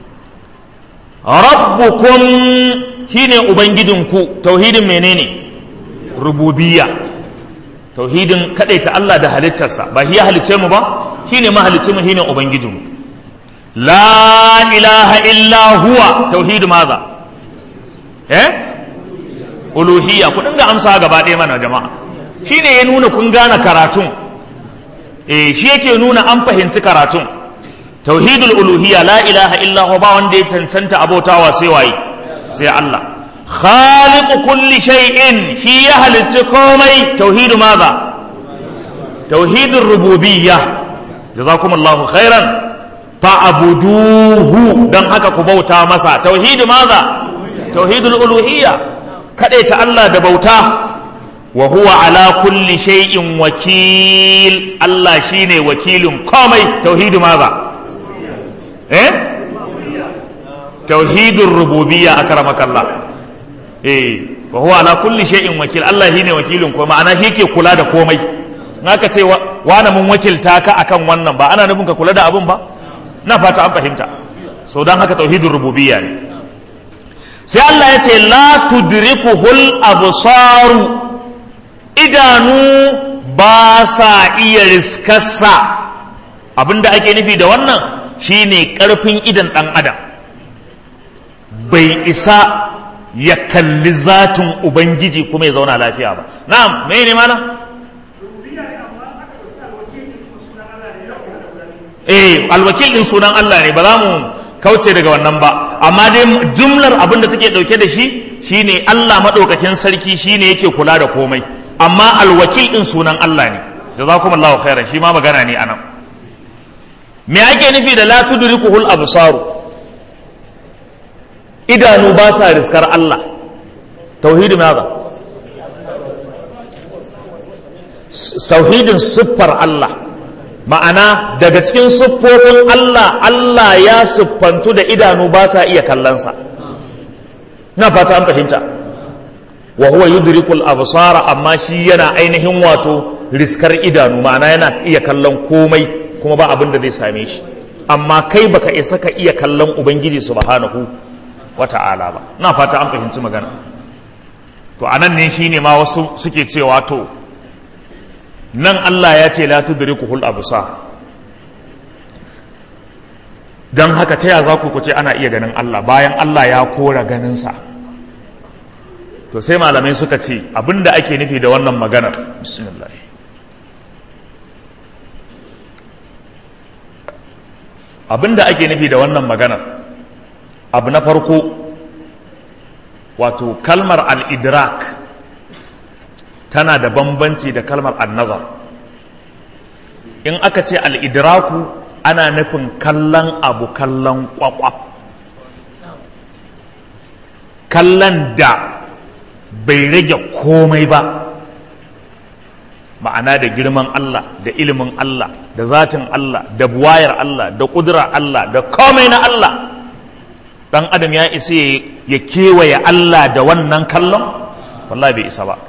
rabbukum shine ubangijinku, tauhidin menene? rububiyya. tauhidin kadaita Allah da halittarsa. ba hiya halicce mu ba? shine mahalicci mu, shine ubangijinmu. la ilaha illa huwa tauhid maza eh uluhiyya. ku dinga amsa gaba ɗaya mana jama'a. shine ya nuna kun gane karatun. eh shi yake nuna an fahimci karatun. tauhidul uluhiyya, la ilaha illa huwa, ba wanda ya cancanta abautawa sai waye? sai Allah. khaliqu kulli shay'in, shi ya halicci komai. tauhidu maza? tauhidur rububiyya. jazakumullahu khairan. fa'buduhu, dan haka ku bauta masa. tauhidu maza? tauhidul uluhiyya, kadaita Allah da bauta. wa huwa ala kulli shay'in wakil, Allah shine wakilin komai. tauhidu maza? eh tauhidur rububiyya akramakallah. eh wa huwa ala kulli shay'in wakil, Allah shine wakilin komai, ma'ana shi ke kula da komai. naka ce wani mun wakilta ka akan wannan, ba ana nufin ka kula da abun ba. na fata an fahimta. so dan haka tauhidur rububiyya ne. sai Allah ya ce la tudrikuhul absaru, idanu ba sa iya riskarsa. abinda ake nufi da wannan shine karfin idan dan adam bai isa ya kalli zatin ubangiji kuma ya zauna lafiya ba. Na'am, me ne mana? Eh, alwakil din sunan Allah ne, ba za mu kauce daga wannan ba, amma dai jumlar abin da take dauke da shi shine Allah madaukakin sarki shine yake kula da komai, amma alwakil din sunan Allah ne. Jazakumullahu khairan, shi ma magana ne anan. Me ake nufi da la tudrikuhul absaru? Idanu ba sa riskar Allah. Tauhidin maza? Tauhidin siffar Allah. Ma'ana daga cikin siffofin Allah, Allah ya siffantu da idanu ba sa iya kallonsa. Na fata an fahimta. Wa huwa yudrikul absara, amma shi yana ainihin wato riskar idanu, ma'ana yana iya kallon komai kuma ba abin da zai same shi. Amma kai baka isa ka iya kallon Ubangiji subhanahu wata'ala ba. Na fata an fahimci magana. To anan ne shine ma wasu suke cewa to nan Allah ya ce la tudrikuhul absar, dan haka ta ya za ku kuce ana iya ganin Allah bayan Allah ya kora ganinsa? To sai malamai suka ce abinda ake nufi da wannan maganar, bismillah, abinda ake nufi da wannan maganar, abu na farko wato kalmar al-idrak tana da bambanci da kalmar an-nazar. In aka ce al-idraku ana nufin kallon abu kallon kwakwaf, kallon da bai rage komai ba, ma'ana da girman Allah, da ilimin Allah, da zatin Allah, da buwayar Allah, da ƙudura Allah, da komai na Allah. Ɗan adam ya isa ya kewaye Allah da wannan kallon? Wallahi bai isa ba.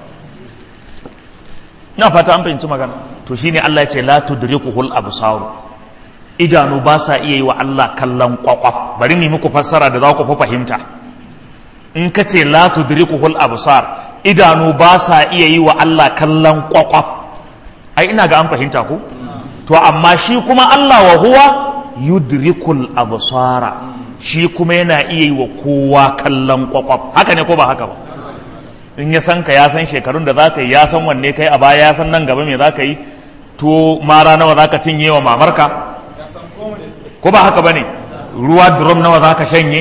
Na fata an fahimci magana. To shine Allah ya ce la tudrikuhul absar, idanu ba sa iya yi wa Allah kallon kwakwaf. Bari ni muku fassara da za ku fi fahimta. In ka ce la tudrikuhul absar, idanu ba sa iya yi wa Allah kallon kwakwaf, ai ina ga an fahimta ku. To amma shi kuma Allah wa huwa yudrikul absara, shi kuma yana iya yi wa kowa kallon kwakwaf. Haka ne ko ba haka ba? In ya san ka, ya san shekarun da za ka yi, ya san wanne kai a baya, ya san nan gaba me za ka yi, to mara nawa za ka cinye wa mamarka, ko ba haka ba ne? Ruwa drum nawa za ka shanye,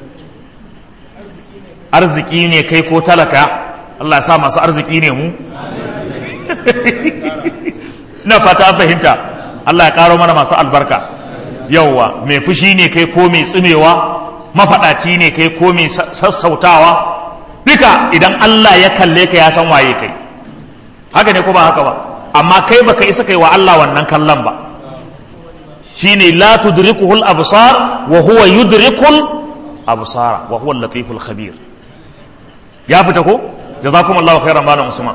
arziki ne kai ko talaka, Allah ya sa masu arziki ne mu. Ina fata an fahimta. Allah ya karo mana masu albarka. Yauwa, mai fushi ne kai ko mai tsimewa, mafaɗaci ne kai ko mai sassautawa, duka idan Allah ya kalle ka ya san waye kai. Haka ne ko ba haka ba? Amma kai baka isa kai wa Allah wannan kallon ba. Shine la tudrikuhul absar wa huwa yudrikul absara wa huwa al-latiful khabir. Ya fita ko? Jazakumullahu khairan malam Usman.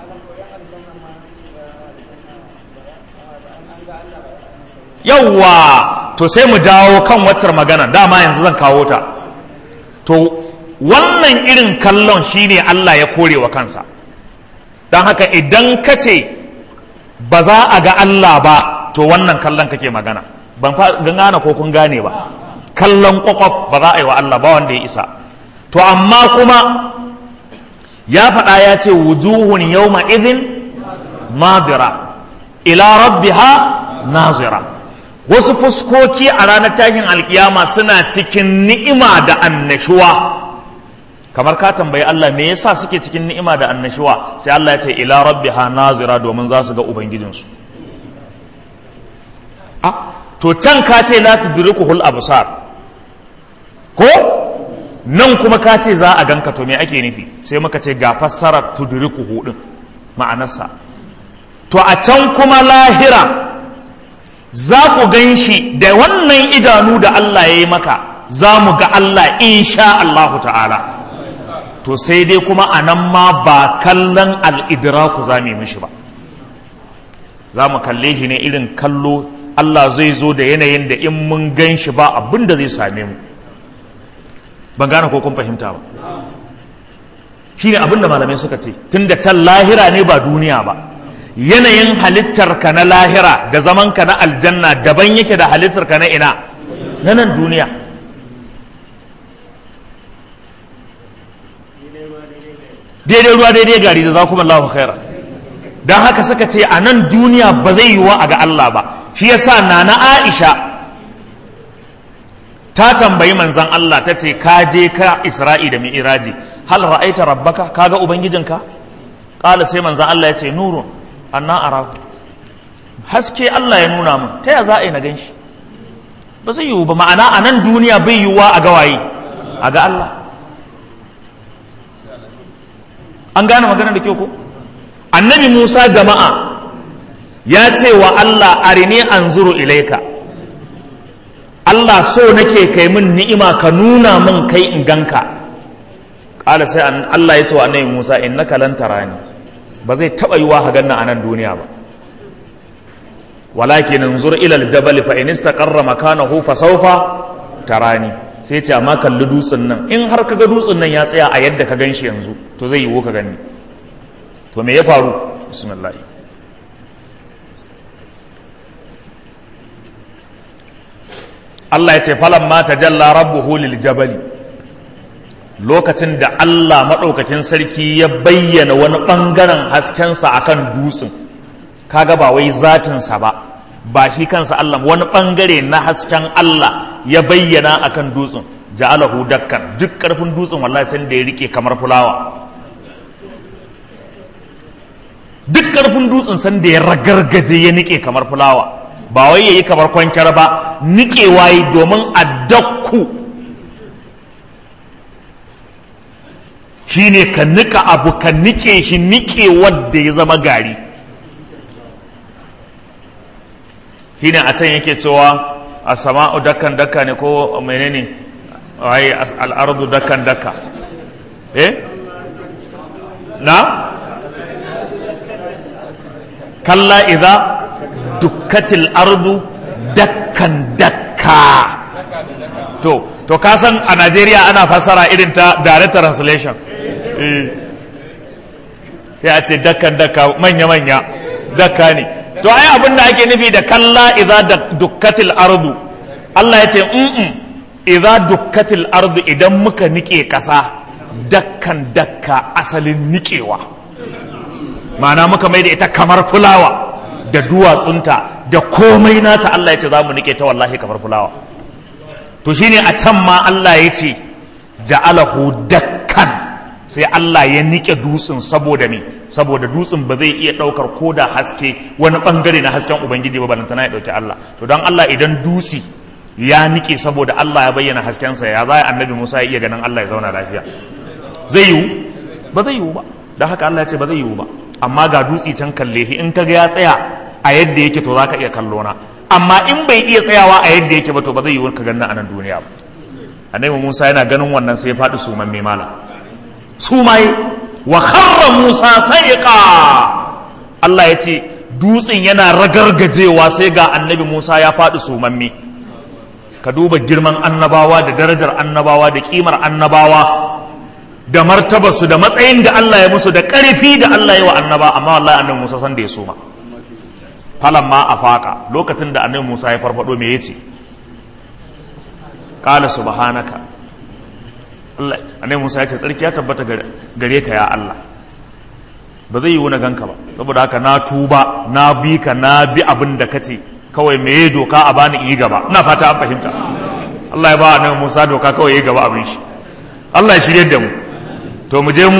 Yawwa, to sai mu dawo kan waccar magana, dama yanzu zan kawo ta. To wannan irin kallon shine Allah ya kore wa kansa. Don haka idan ka ce ba za a ga Allah ba, to wannan kallon kake magana. Ban gane ko kun gane ba. Kallon kwakwaf ba za a yi wa Allah ba, wanda ya isa. To amma kuma ya faɗa ya ce wujuhun yawma idhin nadira ila rabbiha nazira. Wasu fuskoki a ranar tashin alkiyama suna cikin ni'ima da annashuwa. Kamar ka tambayi Allah me yasa suke cikin ni'ima da annashuwa, sai Allah ya ce ila rabbiha nazira, domin za su ga ubangijinsu. Ah, to can ka ce la tudrikuhul absar, ko nan kuma ka ce za a ganka, to me ake nufi? Sai muka ce ga fassarar tudrikuhu din ma'anarsa. To a can kuma lahira za ku gan shi da wannan idanu da Allah ya yi maka, za mu ga Allah insha Allahu ta'ala. To sai dai kuma a nan ma ba kallon al'idraku za mu yi mishi ba, za mu kalle shi ne irin kallo. Allah zai zo da yanayin da in mun gan shi ba abin da zai same mu. Ban gane ko kun fahimta ba. Shi ne abin da malamai suka ce, tun da can lahira ne ba duniya ba. Yanayin halittarka na lahira da zamanka na aljanna daban yake da halittarka na ina, na nan duniya. daidai ruwa daidai gari da zakumallahu khaira. don haka suka ce a nan duniya ba zai yiwu a ga Allah ba. shi yasa nana Aisha ta tambayi manzon Allah ta ce ka je ka Isra'i da Mi'raji hal ra'aita rabbaka kaga ubangijinka qala sai manzon Allah ya ce nurun anna arahu haske Allah ya nuna mun ta ya za a yi na ganshi ba zai yiwu ba ma'ana a nan duniya bai yiwuwa a ga waye a ga Allah. an gane magana da kyau ko annabi Musa jama'a ya ce wa Allah arini anzuru ilaika Allah so nake kai min ni'ima ka nuna min kai in ganka. Ƙala sai Allah ya ce wa annabi Musa innaka lan tarani ba zai taɓa yiwa ka ganna a nan duniya ba walakin anzur ila aljabal fa in istaqarra makanahu fa sawfa tarani sai ce amma kalli dutsen nan in har kaga dutsen nan ya tsaya a yadda ka ganshi yanzu to zai yiwu ka gani. to me ya faru bismillah Allah ya ce falamma tajalla rabbuhu lil jabali lokacin da Allah madaukakin sarki ya bayyana wani bangaren haskensa akan dutsen kaga ba wai zatinsa ba ba shi kansa Allah wani bangare na hasken Allah ya bayyana akan dutsen ja'alahu dakkan duk karfin dutsen wallahi sai da ya rike kamar fulawa duk karfin dutsen san da ya ragargaje ya nike kamar fulawa ba wai yayi kamar kwankar ba nikewa yi domin addakku shine ka nika abu ka nike shi nike wanda ya zama gari shine a can yake cewa as-sama'u dakkan dakka ne ko menene ai al-ardu dakkan dakka eh na kalla idza dukkatil ardu dakkan dakka to to ka san a Najeriya ana fasara irin ta direct translation eh ya ce dakkan dakka manya manya dakka ne to ai abin da ake nufi da kalla idza dukkatil ardu Allah ya ce mm idza dukkatil ardu idan muka nike kasa dakkan dakka asalin nikewa ma'ana muka mai da ita kamar fulawa da duwatsunta da komai nata Allah ya ce za mu nike ta wallahi kamar fulawa. To shine a can ma Allah ya ce ja'alahu dakkan sai Allah ya nike dutsen saboda me saboda dutsen ba zai iya daukar koda haske wani bangare na hasken ubangiji ba balantana ya dauki Allah. To dan Allah idan dutsi ya nike saboda Allah ya bayyana haskensa ya zai annabi Musa ya iya ganin Allah ya zauna lafiya zai yiwu ba zai yiwu ba dan haka Allah ya ce ba zai yiwu ba amma ga dutsi can kalle shi in kaga ya tsaya a yadda yake to zaka iya kallo na amma in bai iya tsayawa a yadda yake ba to ba zai yiwu ka ganna a nan duniya ba. Annabi Musa yana ganin wannan sai ya faɗi suman mai mala sumai wa kharra Musa saiqa Allah ya ce dutsen yana ragargajewa sai ga Annabi Musa ya faɗi sumamme. Ka duba girman annabawa da darajar annabawa da kimar annabawa da martabarsu da matsayin da Allah ya musu da ƙarfi da Allah ya wa annaba amma wallahi Annabi Musa san da ya suma. Falamma afaka lokacin da Annabi Musa ya farfado me yace qala subhanaka Allah Annabi Musa ya ce tsarki ya tabbata gare ka ya Allah ba zai yi wani ganka ba saboda haka na tuba na bi ka na bi abin da kace kawai me doka a bani yi gaba ina fata an fahimta. Allah ya ba Annabi Musa doka kawai yi gaba abin shi Allah ya shirye da mu to mu je mu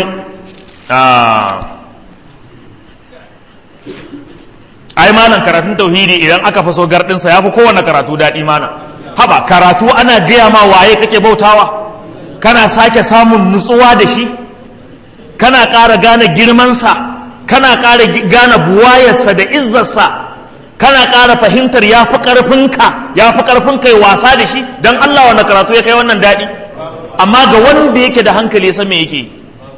ai malam karatun tauhidi idan aka faso gardinsa ya fi kowane karatu daɗi mana haba karatu ana gaya ma waye kake bautawa kana sake samun nutsuwa da shi kana ƙara gane girmansa kana ƙara gane buwayarsa da izzarsa kana ƙara fahimtar ya fi ƙarfinka ya fi ƙarfinka ya wasa da shi don Allah wanda karatu ya kai wannan daɗi amma ga wanda yake da hankali ya san me yake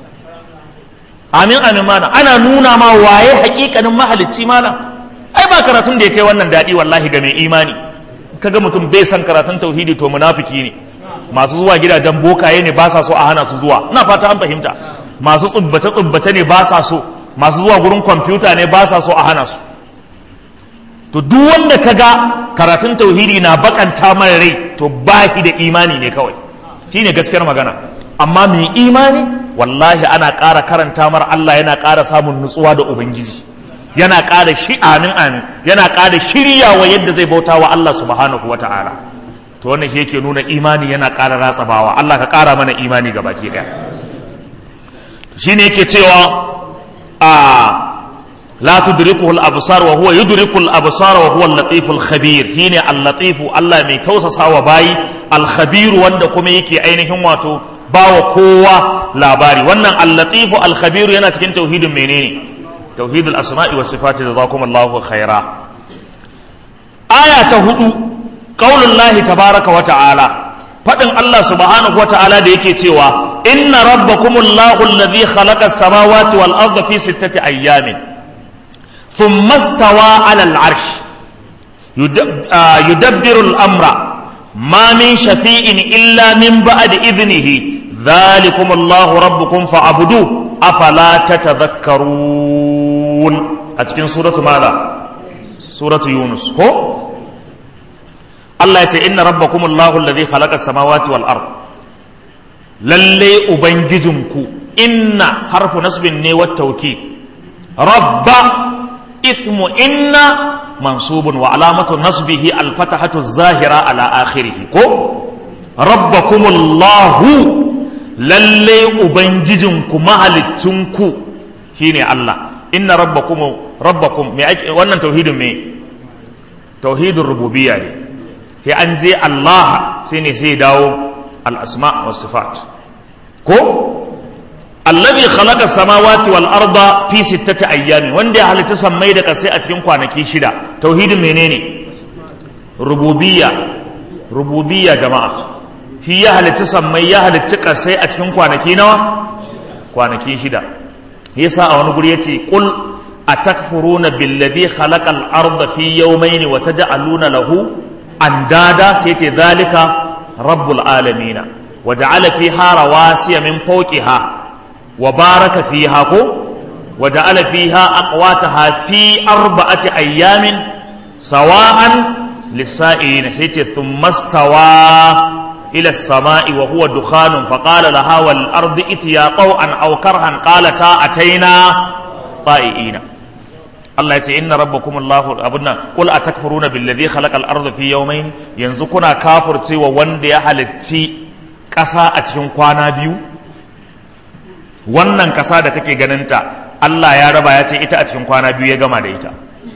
amin amin mana ana nuna ma waye hakikanin mahalicci malam ai ba karatun da ya kai wannan daɗi wallahi ga mai imani kaga mutum bai san karatun tauhidi to munafiki ne masu zuwa gidajen bokaye ne ba sa so a hana su zuwa ina fata an fahimta masu tsubbace tsubbace ne ba sa so masu zuwa gurin kwamfuta ne ba sa so a hana su to duk wanda kaga karatun tauhidi na bakanta mara rai to ba shi da imani ne kawai shine gaskiyar magana amma mai imani wallahi ana ƙara karanta mar Allah yana ƙara samun nutsuwa da ubangiji, yana ƙara shi amin amin yana ƙara shiryawa yadda zai bauta wa Allah subhanahu wata'ala. To wannan shi yake nuna imani yana ƙara ratsa bawa. Allah ka ƙara mana imani ga baki ɗaya. Shine yake cewa a la tudrikuhu al-absar wa huwa yudriku al-absar wa huwa al-latiful khabir. Shine al-latifu, Allah mai tausasawa bayi, al-khabir wanda kuma yake ainihin wato bawa kowa labari. Wannan al-latifu al-khabir yana cikin tauhidin menene? Tauhidul asma'i was sifati. jazakumullahu khaira. Aya ta hudu qaulullahi tabaraka wa ta'ala, fadin Allah subhanahu wa ta'ala da yake cewa inna rabbakumullahu alladhi khalaqa as-samawati wal arda fi sittati ayyamin thumma istawa 'ala al-'arsh yudabbiru al-amra ma min shafi'in illa min ba'di idhnihi dhalikumullahu rabbukum fa'buduhu afala tatadhakkarun. A cikin suratu mala, suratu Yunus ko Allah ya ce inna rabbakumullahu alladhi khalaqa as-samawati wal ard, lalle ubangijinku, inna harfu nasbin ne wat tawkid, rabba ithmu inna mansubun wa alamatu nasbihi al-fatahatu az-zahira ala akhirih ko rabbakumullahu, lalle ubangijinku mahalicinku shine Allah. Inna rabbakum rabbakum me wannan tauhidin me tauhidur rububiyya ne. Sai an je Allah sai ne sai dawo al-asma wa sifat ko allazi khalaqa samawati wal arda fi sittati ayyamin, wanda ya halitta sammai da kasai a cikin kwanaki shida. Tauhidin menene? Rububiyya. Rububiyya jama'a, fi ya halitta sammai ya halitta kasai a cikin kwanaki nawa? Kwanaki shida. Yasa a wani guri yace qul atakfuruna billadhi khalaqa al-arda fi yawmayn wa taj'aluna lahu andada, sai ce zalika rabbul alamina wa ja'ala fiha rawasiya min fawqiha wa baraka fiha ko wa ja'ala fiha aqwataha fi arba'ati ayyamin sawa'an lis-sa'ilin, sai ce thumma stawa ila as-sama'i wa huwa dukhanun fa qala laha wal ardi itiya taw'an aw karhan qalata ataina ta'iina. Allah ya ce inna rabbakumullahu abunna qul atakfuruna billadhi khalaqal arda fi yawmayn, yanzu kuna kafircewa wanda ya halitti ƙasa a cikin kwana biyu. Wannan ƙasa da kake ganinta Allah ya raba ya ce ita a cikin kwana biyu ya gama da ita.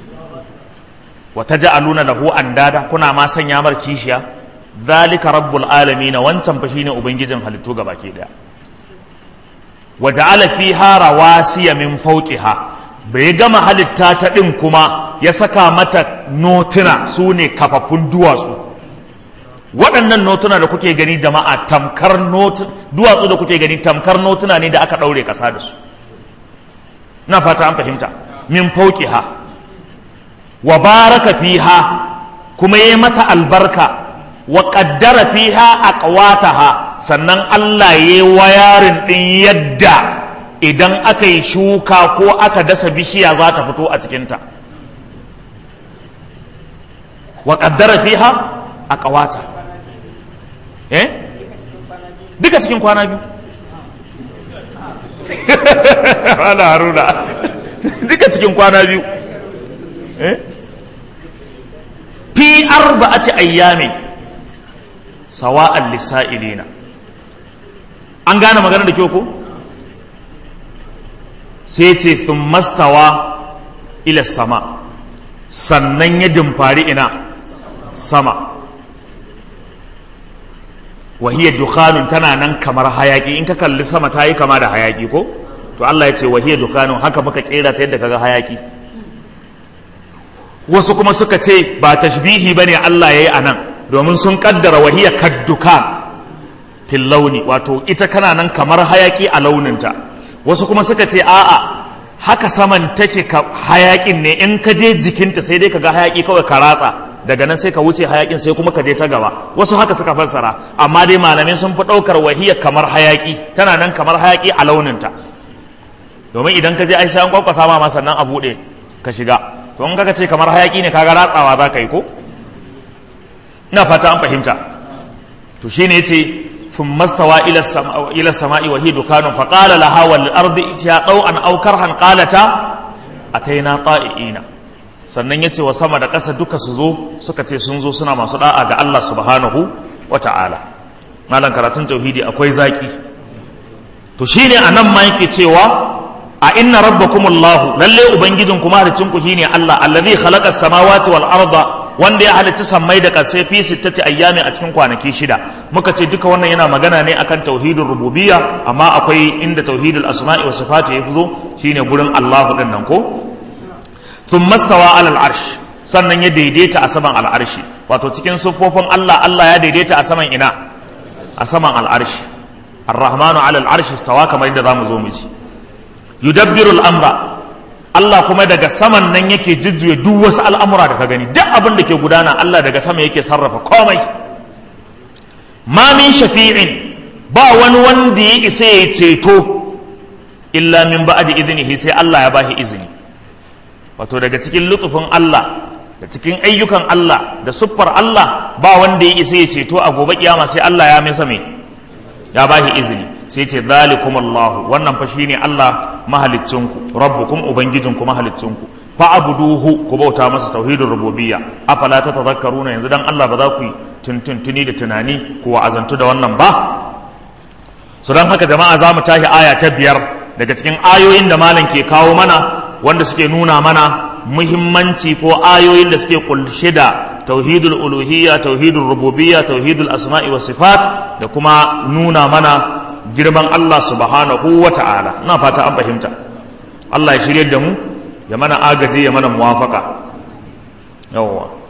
wa taj'aluna lahu andada, kuna ma sanya mar kishiya. Zalika rabbul alamin, wancan fa shine ubangijin halittu gabaki daya. wa ja'ala fiha rawasiya min fawqiha, bai gama halitta ta ɗin kuma ya saka mata notuna, su ne kafaffun duwatsu. Waɗannan notuna da kuke gani jama'a tamkar duwatsu da kuke gani tamkar notuna ne da aka ɗaure ƙasa da su. na fata an fahimta. min fauqiha wa baraka fiha, kuma yayi mata albarka. wa qaddara fiha aqwataha, sannan Allah yayi wayarin ɗin yadda idan aka yi shuka ko aka dasa bishiya za ta fito a cikinta. wa qaddara fiha aqwata, eh duka cikin kwana biyu. wala haruna duka cikin kwana biyu, eh fi arba'ati ayyamin sawa'an lisa'ilina. an gane magana da kyau ko? sai ce thumma stawa ila sama, sannan ya dimfari ina sama. wahiyar dukhanun, tana nan kamar hayaki. in ka kalli sama ta yi kama da hayaki ko? to Allah ya ce wahiyar dukhanun, haka muka kera ta yadda kaga hayaki. wasu kuma suka ce ba tashbihi bane Allah yayi anan, domin sun kaddara wahiyar kaddukan fil launi, wato ita kana nan kamar hayaki a launinta. wasu kuma suka ce a'a, haka saman take hayakin ne, in ka je jikinta sai dai ka ga hayaki kawai ka ratsa, daga nan sai ka wuce hayakin sai kuma ka je ta gaba. wasu haka suka fassara, amma dai malamai sun fi ɗaukar wahiyar kamar hayaki, tana nan kamar hayaki a launinta. domin idan ka je ai sai an kwakwasa ma sannan a buɗe ka shiga. to in kaka ce kamar hayaki ne kaga ratsawa za ka yi ko? ina fata an fahimta. to shine yace thumma stawa ila as-sama'i ila as-sama'i wa hiya dukanun fa qala laha wal ardi itiya taw'an aw karhan qalata ataina ta'iina. Sannan yace wa sama da ƙasa duka su zo, suka ce sun zo suna masu da'a ga Allah subhanahu wa ta'ala. Malan karatun tauhidi akwai zaki. To shine anan ma yake cewa a inna rabbakumullahu, lalle ubangijin kuma halicin ku shine Allah allazi khalaqa as-samawati wal arda, wanda ya halicci sammai da ƙasai fi sittati ayyami a cikin kwanaki shida. Muka ce duka wannan yana magana ne akan tauhidul rububiyya, amma akwai inda tauhidul asma'i wa sifati ya zo shine gurin Allah din nan ko. Thumma stawa alal arsh, sannan ya daidaita a saman al'arshi. Wato cikin siffofin Allah, Allah ya daidaita a saman ina? A saman al'arshi. Ar-Rahmanu alal arshi stawa, kamar yadda zamu zo mu ji. Yudabbirul amra, Allah kuma daga saman nan yake jujjuya duk wasu al'amura da ka gani, duk abin da ke gudana Allah daga sama yake sarrafa komai. Ma min shafi'in, ba wani wanda ya isa ya ceto illa min ba'di idnihi, sai Allah ya bashi izini. Wato daga cikin lutufin Allah da cikin ayyukan Allah da siffar Allah, ba wanda ya isa ya ceto a gobe kiyama sai Allah ya masa me, ya bashi izini. Sai ce zalikum Allah, wannan fa shine Allah mahaliccinku, rabbukum ubangijinku mahaliccinku, fa abuduhu, ku bauta masa tauhidur rububiyya. Afala tatadhakkaruna, yanzu dan Allah ba za ku yi tuntuntuni da tunani ku wa'azantu da wannan ba? So dan haka jama'a za mu tashi aya ta biyar daga cikin ayoyin da malam ke kawo mana, wanda suke nuna mana muhimmanci ko ayoyin da suke kunshe da tauhidul uluhiyya, tauhidul rububiyya, tauhidul asma'i was sifat, da kuma nuna mana girman Allah subhanahu wa ta'ala. Ina fata an fahimta. Allah ya shirye da mu, ya mana agaji, ya mana muwafaka. Yawwa.